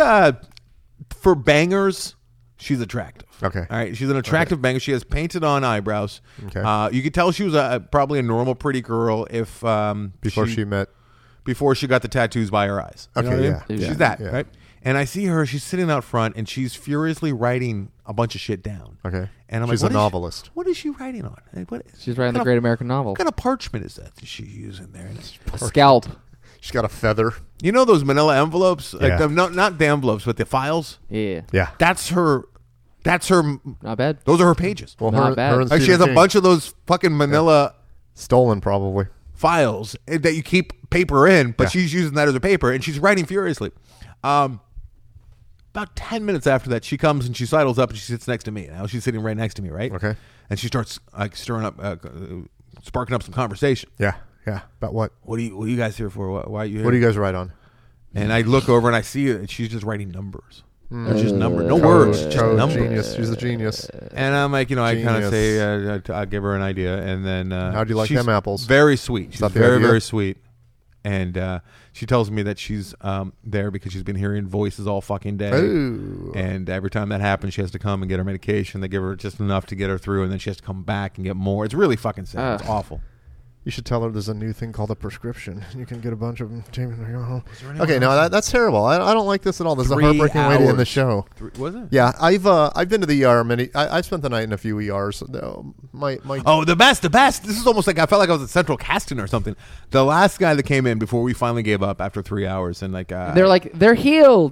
for bangers, she's attractive. Okay. All right. She's an attractive banger. She has painted on eyebrows. Okay. You could tell she was probably a normal, pretty girl if Before she met. before she got the tattoos by her eyes. You know Okay, what I mean? yeah. She's that, Yeah. right? And I see her. She's sitting out front, and she's furiously writing a bunch of shit down. Okay. And I'm She's like, a novelist. What is she writing on? Like, what, She's writing what the kind Great of- American Novel. What kind of parchment is that she's using there? A scalp. She's got a feather. You know those manila envelopes? Like Yeah. not the envelopes, but the files? Yeah. Yeah. That's her. That's her. Not bad. Those are her pages. Well, Not bad. and Like she has Stephen a King. bunch of those fucking manila Stolen, probably. files that you keep paper in, but Yeah. she's using that as a paper, and she's writing furiously. About 10 minutes after that, she comes and she sidles up and she sits next to me. Now she's sitting right next to me, right? Okay. And she starts like stirring up, sparking up some conversation. Yeah. Yeah. About what? What are you guys here for? Why are you here? What do you guys write on? And I look over and I see it, and she's just writing numbers. It's just numbers, no words, just Code numbers. genius. She's a genius. And I'm like, I kind of Genius. say, I'll give her an idea, and then How do you like she's them apples? Very sweet. She's that the very, idea? very sweet. And she tells me that she's there because she's been hearing voices all fucking day. Ooh. And every time that happens, she has to come and get her medication. They give her just enough to get her through, and then she has to come back and get more. It's really fucking sad. It's awful. You should tell her there's a new thing called a prescription. You can get a bunch of them. Okay, no, that's terrible. I don't like this at all. This is a 3 heartbreaking way to end the hours. show. Was it? Yeah, I've been to the ER many. I've spent the night in a few ERs. My Oh, the best. This is almost like I felt like I was at Central Casting or something. The last guy that came in before we finally gave up after 3 hours, and like They're like, they're healed.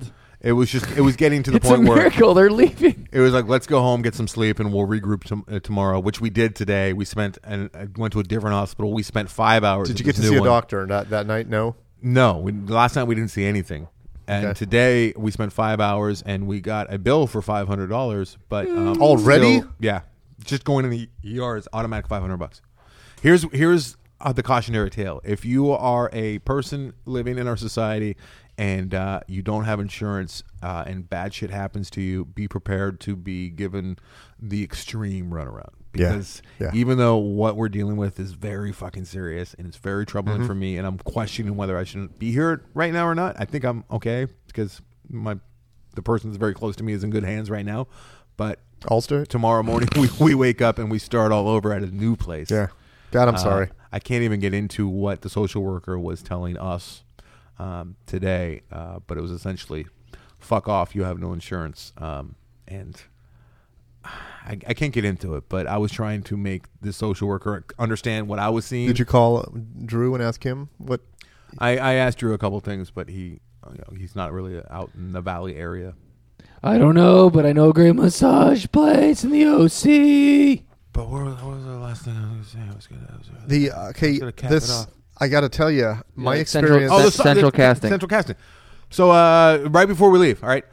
It was getting to the It's a point where miracle they're leaving. it was like, let's go home, get some sleep, and we'll regroup tomorrow, which we did today. We spent and went to a different hospital. We spent 5 hours. Did at you get this to new see a one. doctor that night? No. No, last night we didn't see anything, and Okay. today we spent 5 hours and we got a bill for $500. But Already? still- yeah, just going in the ER is automatic $500. Here's the cautionary tale: if you are a person living in our society and you don't have insurance and bad shit happens to you, be prepared to be given the extreme runaround. Because Yeah. even though what we're dealing with is very fucking serious and it's very troubling for me, and I'm questioning whether I shouldn't be here right now or not. I think I'm okay because the person that's very close to me is in good hands right now. But Ulster? tomorrow morning we wake up and we start all over at a new place. Yeah. God, I'm sorry. I can't even get into what the social worker was telling us today, but it was essentially, fuck off, you have no insurance. And I can't get into it, but I was trying to make the social worker understand what I was seeing. Did you call Drew and ask him what? I asked Drew a couple things, but he's not really out in the Valley area. I don't know, but I know a great massage place in the OC. But what was the last thing I was going to say? I was gonna cap it This off. I got to tell you, my like Central- experience. Central casting. Central casting. So right before we leave, all right,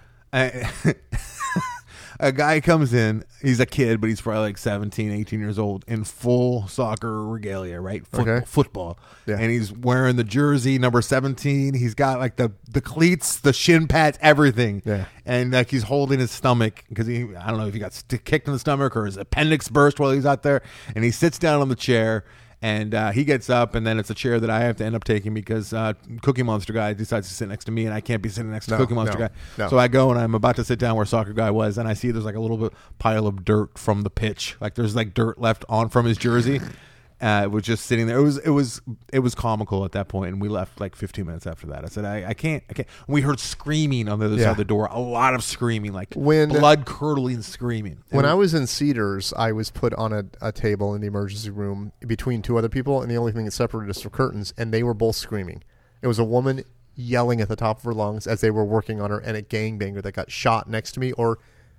a guy comes in. He's a kid, but he's probably like 17, 18 years old in full soccer regalia, right? Okay. Football. Yeah. And he's wearing the jersey, number 17. He's got like the cleats, the shin pads, everything. Yeah. And like he's holding his stomach because I don't know if he got kicked in the stomach or his appendix burst while he's out there. And he sits down on the chair. And he gets up, and then it's a chair that I have to end up taking because Cookie Monster guy decides to sit next to me, and I can't be sitting next to Cookie Monster guy. No. So I go, and I'm about to sit down where Soccer Guy was, and I see there's like a little bit pile of dirt from the pitch. Like there's like dirt left on from his jersey. It was just sitting there. It was comical at that point, and we left like 15 minutes after that. I said, I can't. We heard screaming on the other side of the door, a lot of screaming, like blood curdling screaming. When I was in Cedars, I was put on a table in the emergency room between two other people, and the only thing that separated us were curtains, and they were both screaming. It was a woman yelling at the top of her lungs as they were working on her, and a gangbanger that got shot next to me, or,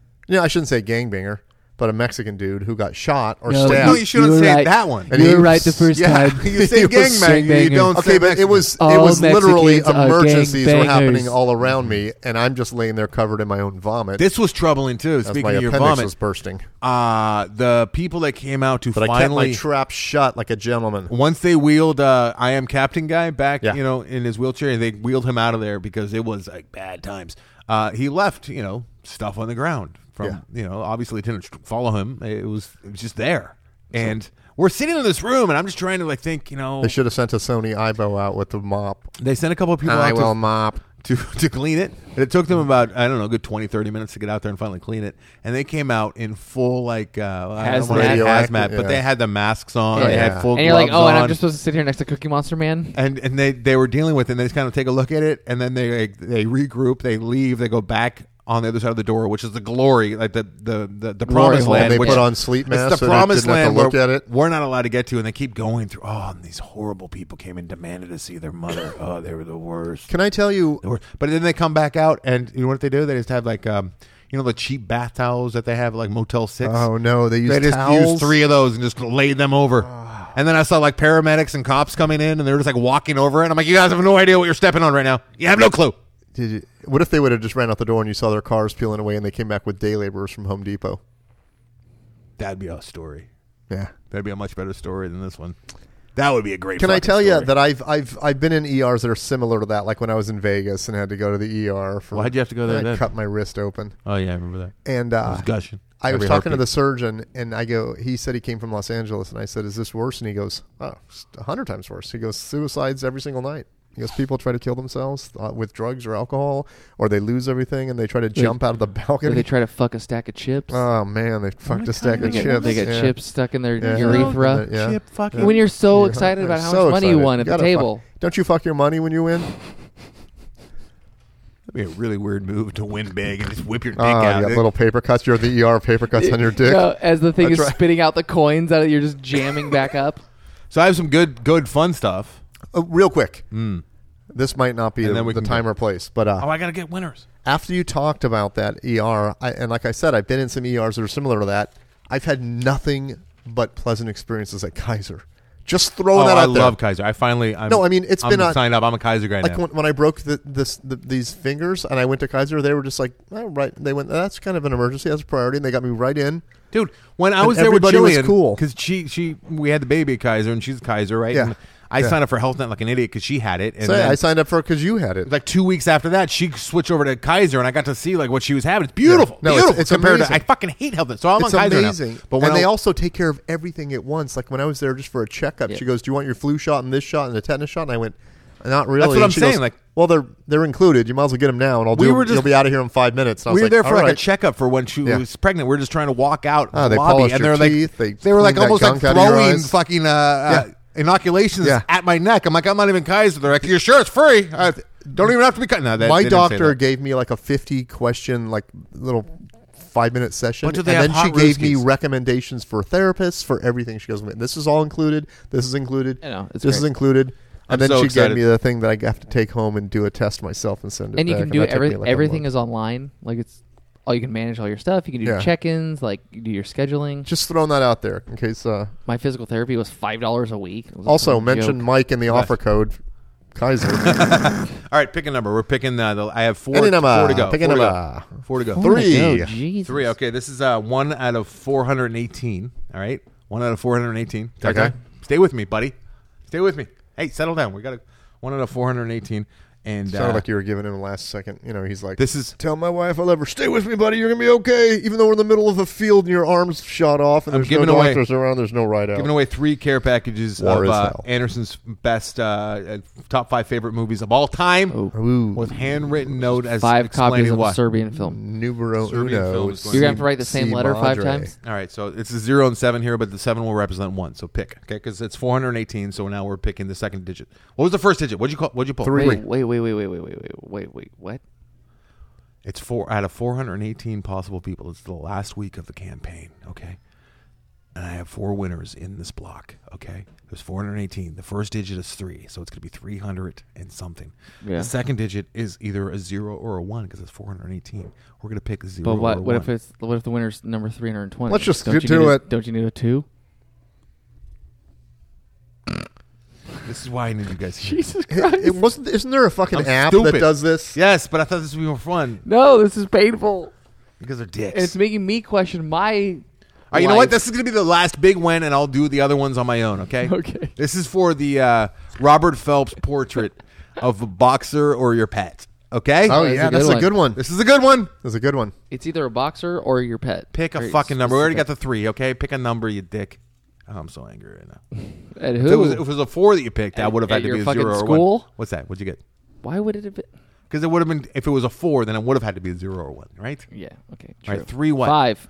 I shouldn't say gangbanger, but a Mexican dude who got shot or stabbed. No, you shouldn't say right. that one. And You he were right was- the first Yeah, time. you say gangbanger, you don't say Okay, but Mexican. it was All literally Mexicans are emergencies were happening gangbangers. all around me, and I'm just laying there covered in my own vomit. This was troubling too. as Speaking my of your appendix vomit, was bursting, the people that came out to but I kept my finally, trap shut like a gentleman. once they wheeled I Am Captain guy back, Yeah. in his wheelchair, and they wheeled him out of there because it was like bad times. He left, stuff on the ground from, obviously it didn't follow him. It was just there. And we're sitting in this room, and I'm just trying to think, They should have sent a Sony Ivo out with the mop. they sent a couple of people I out will mop. to clean it. And it took them about, I don't know, a good 20, 30 minutes to get out there and finally clean it. And they came out in full, I don't wanna say Radioactive, hazmat, but yeah. they had the masks on. Yeah. They had Yeah. full And you're like, gloves oh, and on. I'm just supposed to sit here next to Cookie Monster Man? And they were dealing with it, and they just kind of take a look at it, and then they regroup, they leave, they go back on the other side of the door, which is the glory, like the promised hole. land. And they which- put on sleep it's masks the so they promised didn't have to land look where at it. we're not allowed to get to, and they keep going through. Oh, and these horrible people came and demanded to see their mother. Oh, they were the worst. Can I tell you? The worst. But then they come back out, and you know what they do? They just have like the cheap bath towels that they have at, like Motel 6. Oh no, they use They just towels. used 3 of those and just laid them over. And then I saw like paramedics and cops coming in, and they were just like walking over it. I'm like, you guys have no idea what you're stepping on right now. You have no clue. What if they would have just ran out the door and you saw their cars peeling away and they came back with day laborers from Home Depot? That'd be a story. Yeah. That'd be a much better story than this one. That would be a great. Can I fucking tell you story. that I've been in ERs that are similar to that? Like when I was in Vegas and had to go to the ER for. Why'd you have to go there I then? cut my wrist open, Oh yeah, I remember that. and I was gushing. I was Every talking to heartbeat. the surgeon, and I go. He said he came from Los Angeles, and I said, "Is this worse?" And he goes, "Oh, it's 100 times worse." He goes, "Suicides every single night." He goes, "People try to kill themselves with drugs or alcohol, or they lose everything and they try to jump out of the Or balcony." they try to fuck a stack of chips? Oh man, they fucked a stack they of get, chips. they get Yeah. chips stuck in their Yeah. urethra. Yeah. Chip fucking. When you're so Yeah. excited about I'm how so much money you excited. won at the Gotta table. fuck- don't you fuck your money when you win? That'd be a really weird move to win big and just whip your dick Oh, out. you got little paper cuts. You're the ER paper cuts on your dick. No, as the thing That's is right. spitting out the coins out of, you're just jamming back up. So I have some good fun stuff. Real quick. This might not be And then the we can time go. or place, but Oh, I gotta get winners. after you talked about that ER, and like I said, I've been in some ERs that are similar to that. I've had nothing but pleasant experiences at Kaiser. Just throwing that out there. I love Kaiser. I finally. I'm signed up. I'm a Kaiser guy like now. when I broke these fingers and I went to Kaiser, they were just like, oh, right. They went, that's kind of an emergency. That's a priority. And they got me right in. Dude, when I was And there with everybody was Jillian, cool. because we had the baby at Kaiser, and she's Kaiser, right? Yeah. And I Yeah. signed up for HealthNet like an idiot because she had it. And So then, I signed up for it because you had it. like 2 weeks after that, she switched over to Kaiser, and I got to see like what she was having. It's beautiful, Yeah. No, it's- beautiful. it's compared amazing. to, I fucking hate HealthNet, so I'm It's on Kaiser amazing. now. But when and they I- also take care of everything at once. Like when I was there just for a checkup, Yeah. she goes, do you want your flu shot and this shot and the tetanus shot? And I went, not really. That's what And I'm she saying, goes, like- well, they're included. You might as well get them now, and you'll be out of here in 5 minutes. And I we was were like, there for all like a right. checkup for when she Yeah. was pregnant. We are just trying to walk out Oh, the they lobby, polished and your they're teeth. like they were like cleaned that almost like gunk out of your throwing eyes. fucking inoculations Yeah. at my neck. I'm like, I'm not even Kaiser. They're like, you're sure it's free? Don't even have to be cut. No, they My didn't say doctor that. gave me like a 50 question, like little 5-minute session, But do and they have then she hot gave me Ruskies? recommendations for therapists for everything. She goes, this is all included. This is included. I know, it's this is great. included. And I'm then so she excited. gave me the thing that I have to take home and do a test myself and send it And you back. can do that took me, everything. like, a Everything month. is online. Like it's all you can manage all your stuff. You can do Yeah. check-ins. Like you do your scheduling. Just throwing that out there in case. My physical therapy was $5 a week. It was a Also, fucking mention joke. Mike in the offer code, Kaiser. All right, pick a number. We're picking. I have four. Any number. Four to go. Pick a Four to number. go. Four to go. Oh my Three. God, Jesus. 3. Okay, this is 1 out of 418. All right, 1 out of 418. Okay. Stay with me, buddy. Stay with me. Hey, settle down. We got 1 out of 418. And Sounded like you were giving him a last second. You know, he's like, this is tell my wife I love her. Stay with me, buddy. You're going to be okay. Even though we're in the middle of a field and your arm's shot off and I'm there's no giving away- doctors around, there's no ride out. giving away 3 care packages War of is hell. Anderson's best top 5 favorite movies of all time, Oh. Ooh. with handwritten note as 5 copies explaining of why. a Serbian film. Numero Serbian uno. film is going You're gonna have to write the same Si letter 5 madre. times. All right, so it's a 0 and 7 here, but the 7 will represent 1. So pick, okay? Because it's 418. So now we're picking the second digit. What was the first digit? What'd you pull? 3. Wait, what? It's 4 out of 418 possible people. It's the last week of the campaign, okay? And I have 4 winners in this block, okay? There's 418. The first digit is 3, so it's going to be 300 and something. Yeah. The second digit is either a 0 or a 1 because it's 418. We're going to pick a 0 But or what? a What 1. if the winner's number 320? Let's just Don't get you to need it. Don't you need a 2? This is why I need you guys here. Jesus Christ! It wasn't. Isn't there a fucking I'm app stupid. that does this? Yes, but I thought this would be more fun No, this is painful. because they're dicks. It's making me question my. All right, you know what? life. This is going to be the last big win, and I'll do the other ones on my own, okay? Okay. This is for the Robert Phelps portrait of a boxer or your pet, okay? Oh, that's yeah, a that's good a good one. This is a good one. That's a good one. It's either a boxer or your pet. Pick a Very fucking number. We already got specific. the 3, okay? Pick a number, you dick. Oh, I'm so angry right now. And If who? it was a 4 that you picked, that would have At had to your be a fucking 0 or a 1. school? What's that? What'd you get? Why would it have been? Because it would have been, if it was a 4, then it would have had to be a 0 or 1, right? Yeah. Okay. All True. right, 3 what? 5.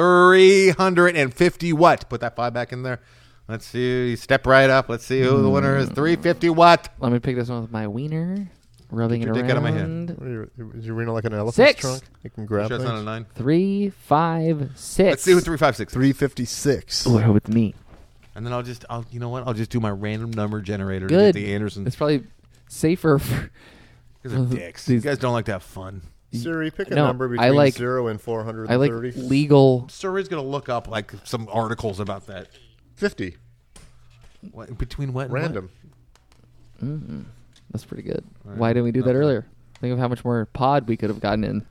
350 what? Put that 5 back in there. Let's see. Step right up. Let's see who the winner is. 350 what? Let me pick this one with my wiener, rubbing Get it your around. dick out of my hand. Is your renal like an elephant's 6. trunk? You can grab Sure it's not a things. 9. 3, 5, 6. Let's see who 356 is. 356. Oh, I hope it's me. And then you know what? I'll just do my random number generator to Good. get the Anderson. It's probably safer for. Because they're dicks. You guys don't like to have fun. Siri, pick a No, number I between like- 0 and I 430. like legal. Siri's going to look up like some articles about that. 50. What, between what and Random. That's pretty good. All right. Why didn't we do that Okay. earlier? Think of how much more pod we could have gotten in.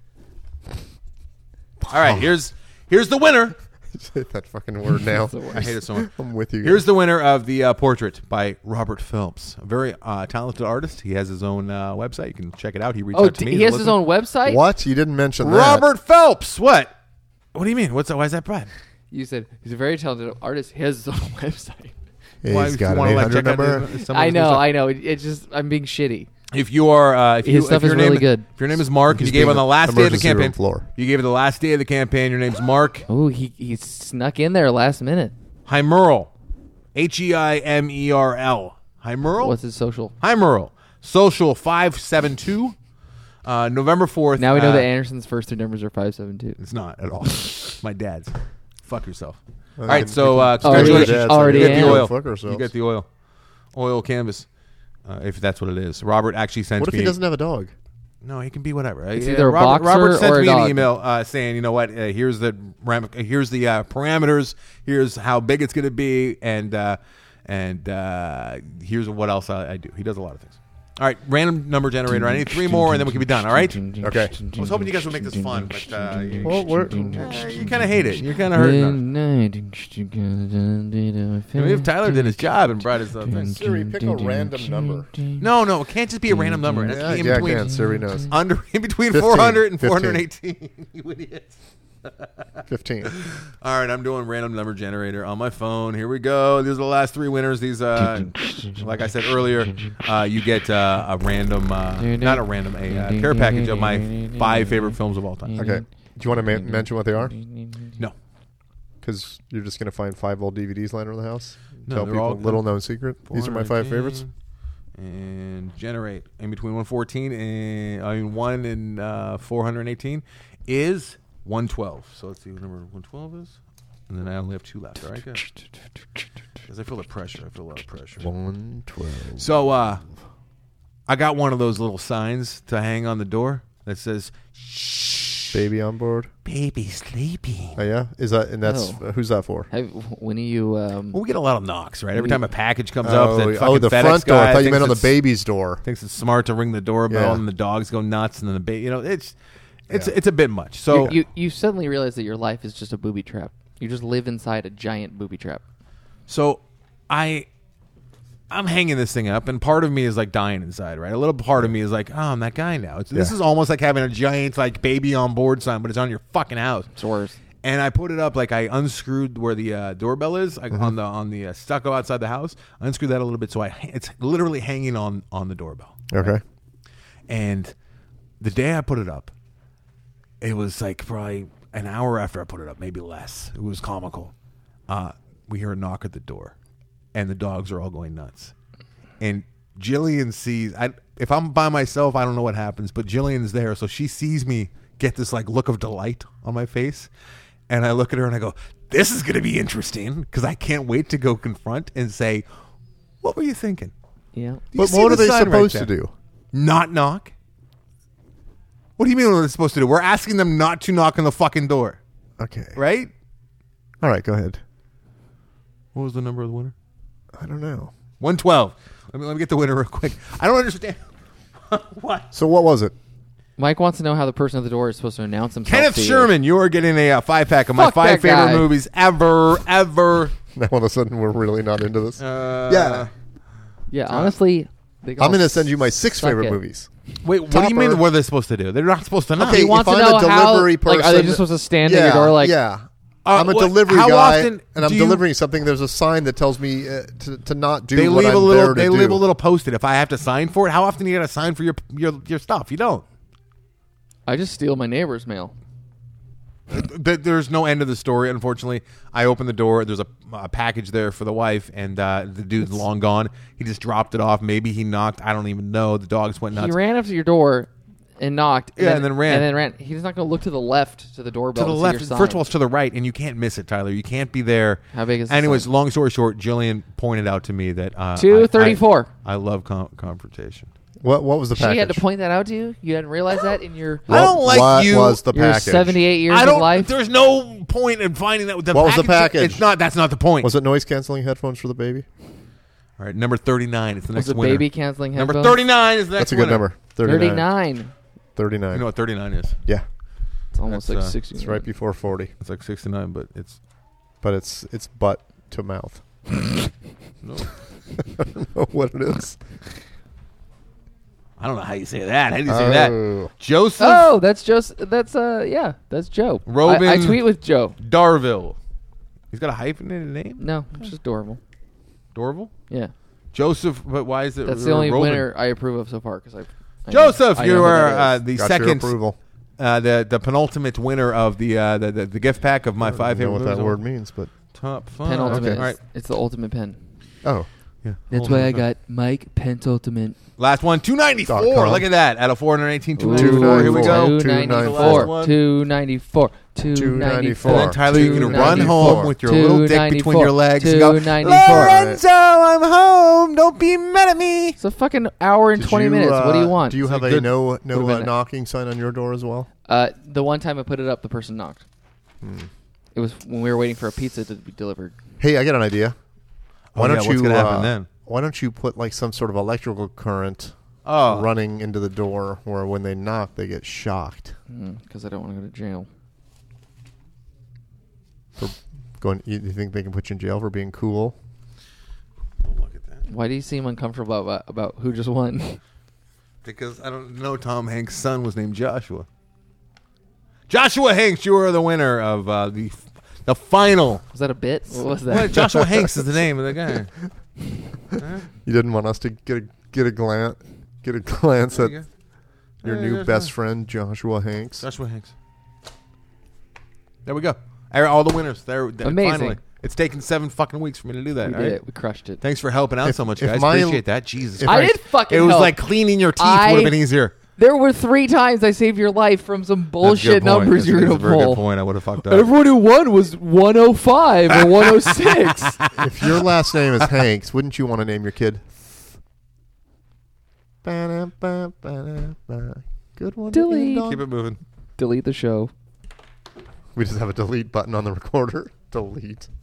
All right, here's the winner. Say that fucking word now. That's the worst. I hate it so much. I'm with you. Here's the winner of the portrait by Robert Phelps, a very talented artist. He has his own website. You can check it out. He reached Oh, out to me. he has his own website. What? You didn't mention that. Robert Phelps. What? What do you mean? Why is that bad? You said he's a very talented artist. He has his own website. He's Why, if got you an wanna, 800 check out number. his- I his know. stuff. I know. It's just I'm being shitty. If you are, if His you, stuff if your is name, really good. If your name is Mark, and He's you gave being on the last day of the emergency room campaign. floor. You gave it the last day of the campaign. Your name's Mark Oh, he snuck in there last minute. Heimerl, Heimerl. Heimerl. What's his social? Heimerl. Social 572. November 4th. Now we know that Anderson's first 2 numbers are 572. It's not at all. My dad's. Fuck yourself. Well, All right, so Already congratulations. already You get the am. oil. Fuck ourselves. You get the oil. Oil canvas, if that's what it is. Robert actually sent What if me. he doesn't have a dog? No, he can be whatever. It's either a boxer Robert sent or a me dog. an email saying, you know what? Here's the parameters. Here's how big it's going to be, and here's what else I do. He does a lot of things. All right, random number generator. I need 3 more, and then we can be done. All right. Okay. I was hoping you guys would make this fun, but you Well, kind of hate it. You're kind of hurting us. Maybe if Tyler did his job and brought his thing. Siri, pick a random number. No, it can't just be a random number. It has to be in Yeah, between. can. Siri knows. In between 15, 400 and 15. 418. You idiots. 15. All right, I'm doing random number generator on my phone. Here we go. These are the last 3 winners. These, like I said earlier, you get a random, not a random, a care package of my 5 favorite films of all time. Okay. Do you want to mention what they are? No. Because you're just going to find 5 old DVDs lying around the house? No, Tell they're people all little known secret. These are my 5 favorites. And generate in between 114 and 1 and 418 is 112. So let's see what number 112 is. And then I only have 2 left. All right, good. Because I feel the pressure. I feel a lot of pressure. 112. So I got one of those little signs to hang on the door that says, "Shh, Baby on board. baby's sleeping." Oh, yeah? Is that, and that's, Oh. who's that for? When are you? Well, we get a lot of knocks, right? Every time a package comes up, that Oh, fucking the FedEx front door. guy I thought you thinks meant on the it's- baby's door. Thinks it's smart to ring the doorbell, Yeah. and the dogs go nuts, and then the baby. You know, it's a bit much. So You suddenly realize that your life is just a booby trap. You just live inside a giant booby trap. So I'm hanging this thing up, and part of me is like dying inside, right? A little part of me is like, oh, I'm that guy now. This is almost like having a giant like baby on board sign, but it's on your fucking house. It's worse. And I put it up, like I unscrewed where the doorbell is, like on the stucco outside the house. I unscrewed that a little bit, so it's literally hanging on the doorbell. Okay. And the day I put it up, it was like probably an hour after I put it up, maybe less. It was comical. We hear a knock at the door, and the dogs are all going nuts. And Jillian sees. If I'm by myself, I don't know what happens, but Jillian's there, so she sees me get this like look of delight on my face, and I look at her and I go, "This is going to be interesting," because I can't wait to go confront and say, "What were you thinking?" Yeah. You But see what the are they sign right supposed there? to do? Not knock? What do you mean what they're supposed to do? We're asking them not to knock on the fucking door, Okay. right? All right, go ahead. What was the number of the winner? I don't know. 112. Let me get the winner real quick. I don't understand. What? So what was it? Mike wants to know how the person at the door is supposed to announce himself. Kenneth to you. Sherman, you are getting a 5-pack of my Fuck 5 that favorite guy. movies ever. Now all of a sudden we're really not into this. Yeah. Yeah, honestly, they I'm going to send you my 6 suck favorite it. movies. Wait, what do you mean? Topper. What are they supposed to do? They're not supposed to knock. Okay, He wants if to I'm know a delivery how. Like, are they person- just supposed to stand at your door? Like, yeah. I'm a what- delivery how guy, often and I'm do you- delivering something. There's a sign that tells me to not do They what leave I'm a little. there to They do. leave a little post-it. If I have to sign for it, how often do you got to sign for your stuff? You don't. I just steal my neighbor's mail. There's no end of the story, unfortunately. I open the door. There's a package there for the wife, and the dude's long gone. He just dropped it off. Maybe he knocked. I don't even know. The dogs went nuts. He ran up to your door and knocked. Yeah, and then ran. He's not going to look to the left to the doorbell. to the see left. your sign. First of all, it's to the right, and you can't miss it, Tyler. You can't be there. How big is the Anyways, sign? long story short, Jillian pointed out to me that 234. I love confrontation. What was the package? She had to point that out to you. You hadn't realized that in your I don't like what you. was the your package? 78 years I of don't. life. There's no point in finding that. What was the package? It's not. That's not the point. Was it noise canceling headphones for the baby? All right, number 39 is the next Was it winner. baby canceling Number headphones? 39 is the next That's a good winner. number. 39. 39. You know what 39 is? Yeah, It's almost That's, like 60. it's right before 40, It's like 69, but it's but it's butt to mouth. no. I don't know what it is. I don't know how you say that. How do you say that? Oh. Joseph Oh, that's just that's Joe. Robin- I tweet with Joe. Darville. He's got a hyphenated name. No, it's just adorable. Dorville. Yeah, Joseph. But why is it? that's the only Robin? winner I approve of so far because I Joseph, I know you who are that is. the Got your second, approval. the penultimate winner of the gift pack of my I 5 don't know favorite what that movies. word means, but Top 5. penultimate. All right. It's the ultimate pen. oh, Yeah. That's Hold why on. I got Mike Pentultimate. Last one, 294. .com. Look at that. Out of 418, 294. 294. Here we go. 294. 294. 294. And then Tyler, you can run 294. home with your little dick between your legs. You go, 294. Lorenzo, I'm home. Don't be mad at me. It's a fucking hour and 20 minutes. What do you want? Do you have a a good- no would've been- knocking sign on your door as well? The one time I put it up, the person knocked. It was when we were waiting for a pizza to be delivered. Hey, I got an idea. Why don't what's you gonna happen then? Why don't you put like some sort of electrical current running into the door, where when they knock, they get shocked? Because I don't want to go to jail. You think they can put you in jail for being cool? Look at that. Why do you seem uncomfortable about who just won? Because I don't know Tom Hanks' son was named Joshua. Joshua Hanks, you are the winner of the final. Was that a bit? What was that? What? Joshua Hanks is the name of the guy. You didn't want us to get a glance at There you your go. new Joshua. best friend, Joshua Hanks. Joshua Hanks. There we go. All the winners. There. Amazing. Finally. It's taken 7 fucking weeks for me to do that. We all did right? it. We crushed it. Thanks for helping out so much, if guys. my- Appreciate that. Jesus if I Christ. did fucking It was help. like cleaning your teeth would have been easier. There were 3 times I saved your life from some bullshit numbers you were That's going a to very good pull. point. I would have fucked up. Everyone who won was 105 or 106. If your last name is Hanks, wouldn't you want to name your kid? Good one. to Delete. end on. Keep it moving. Delete the show. We just have a delete button on the recorder. Delete.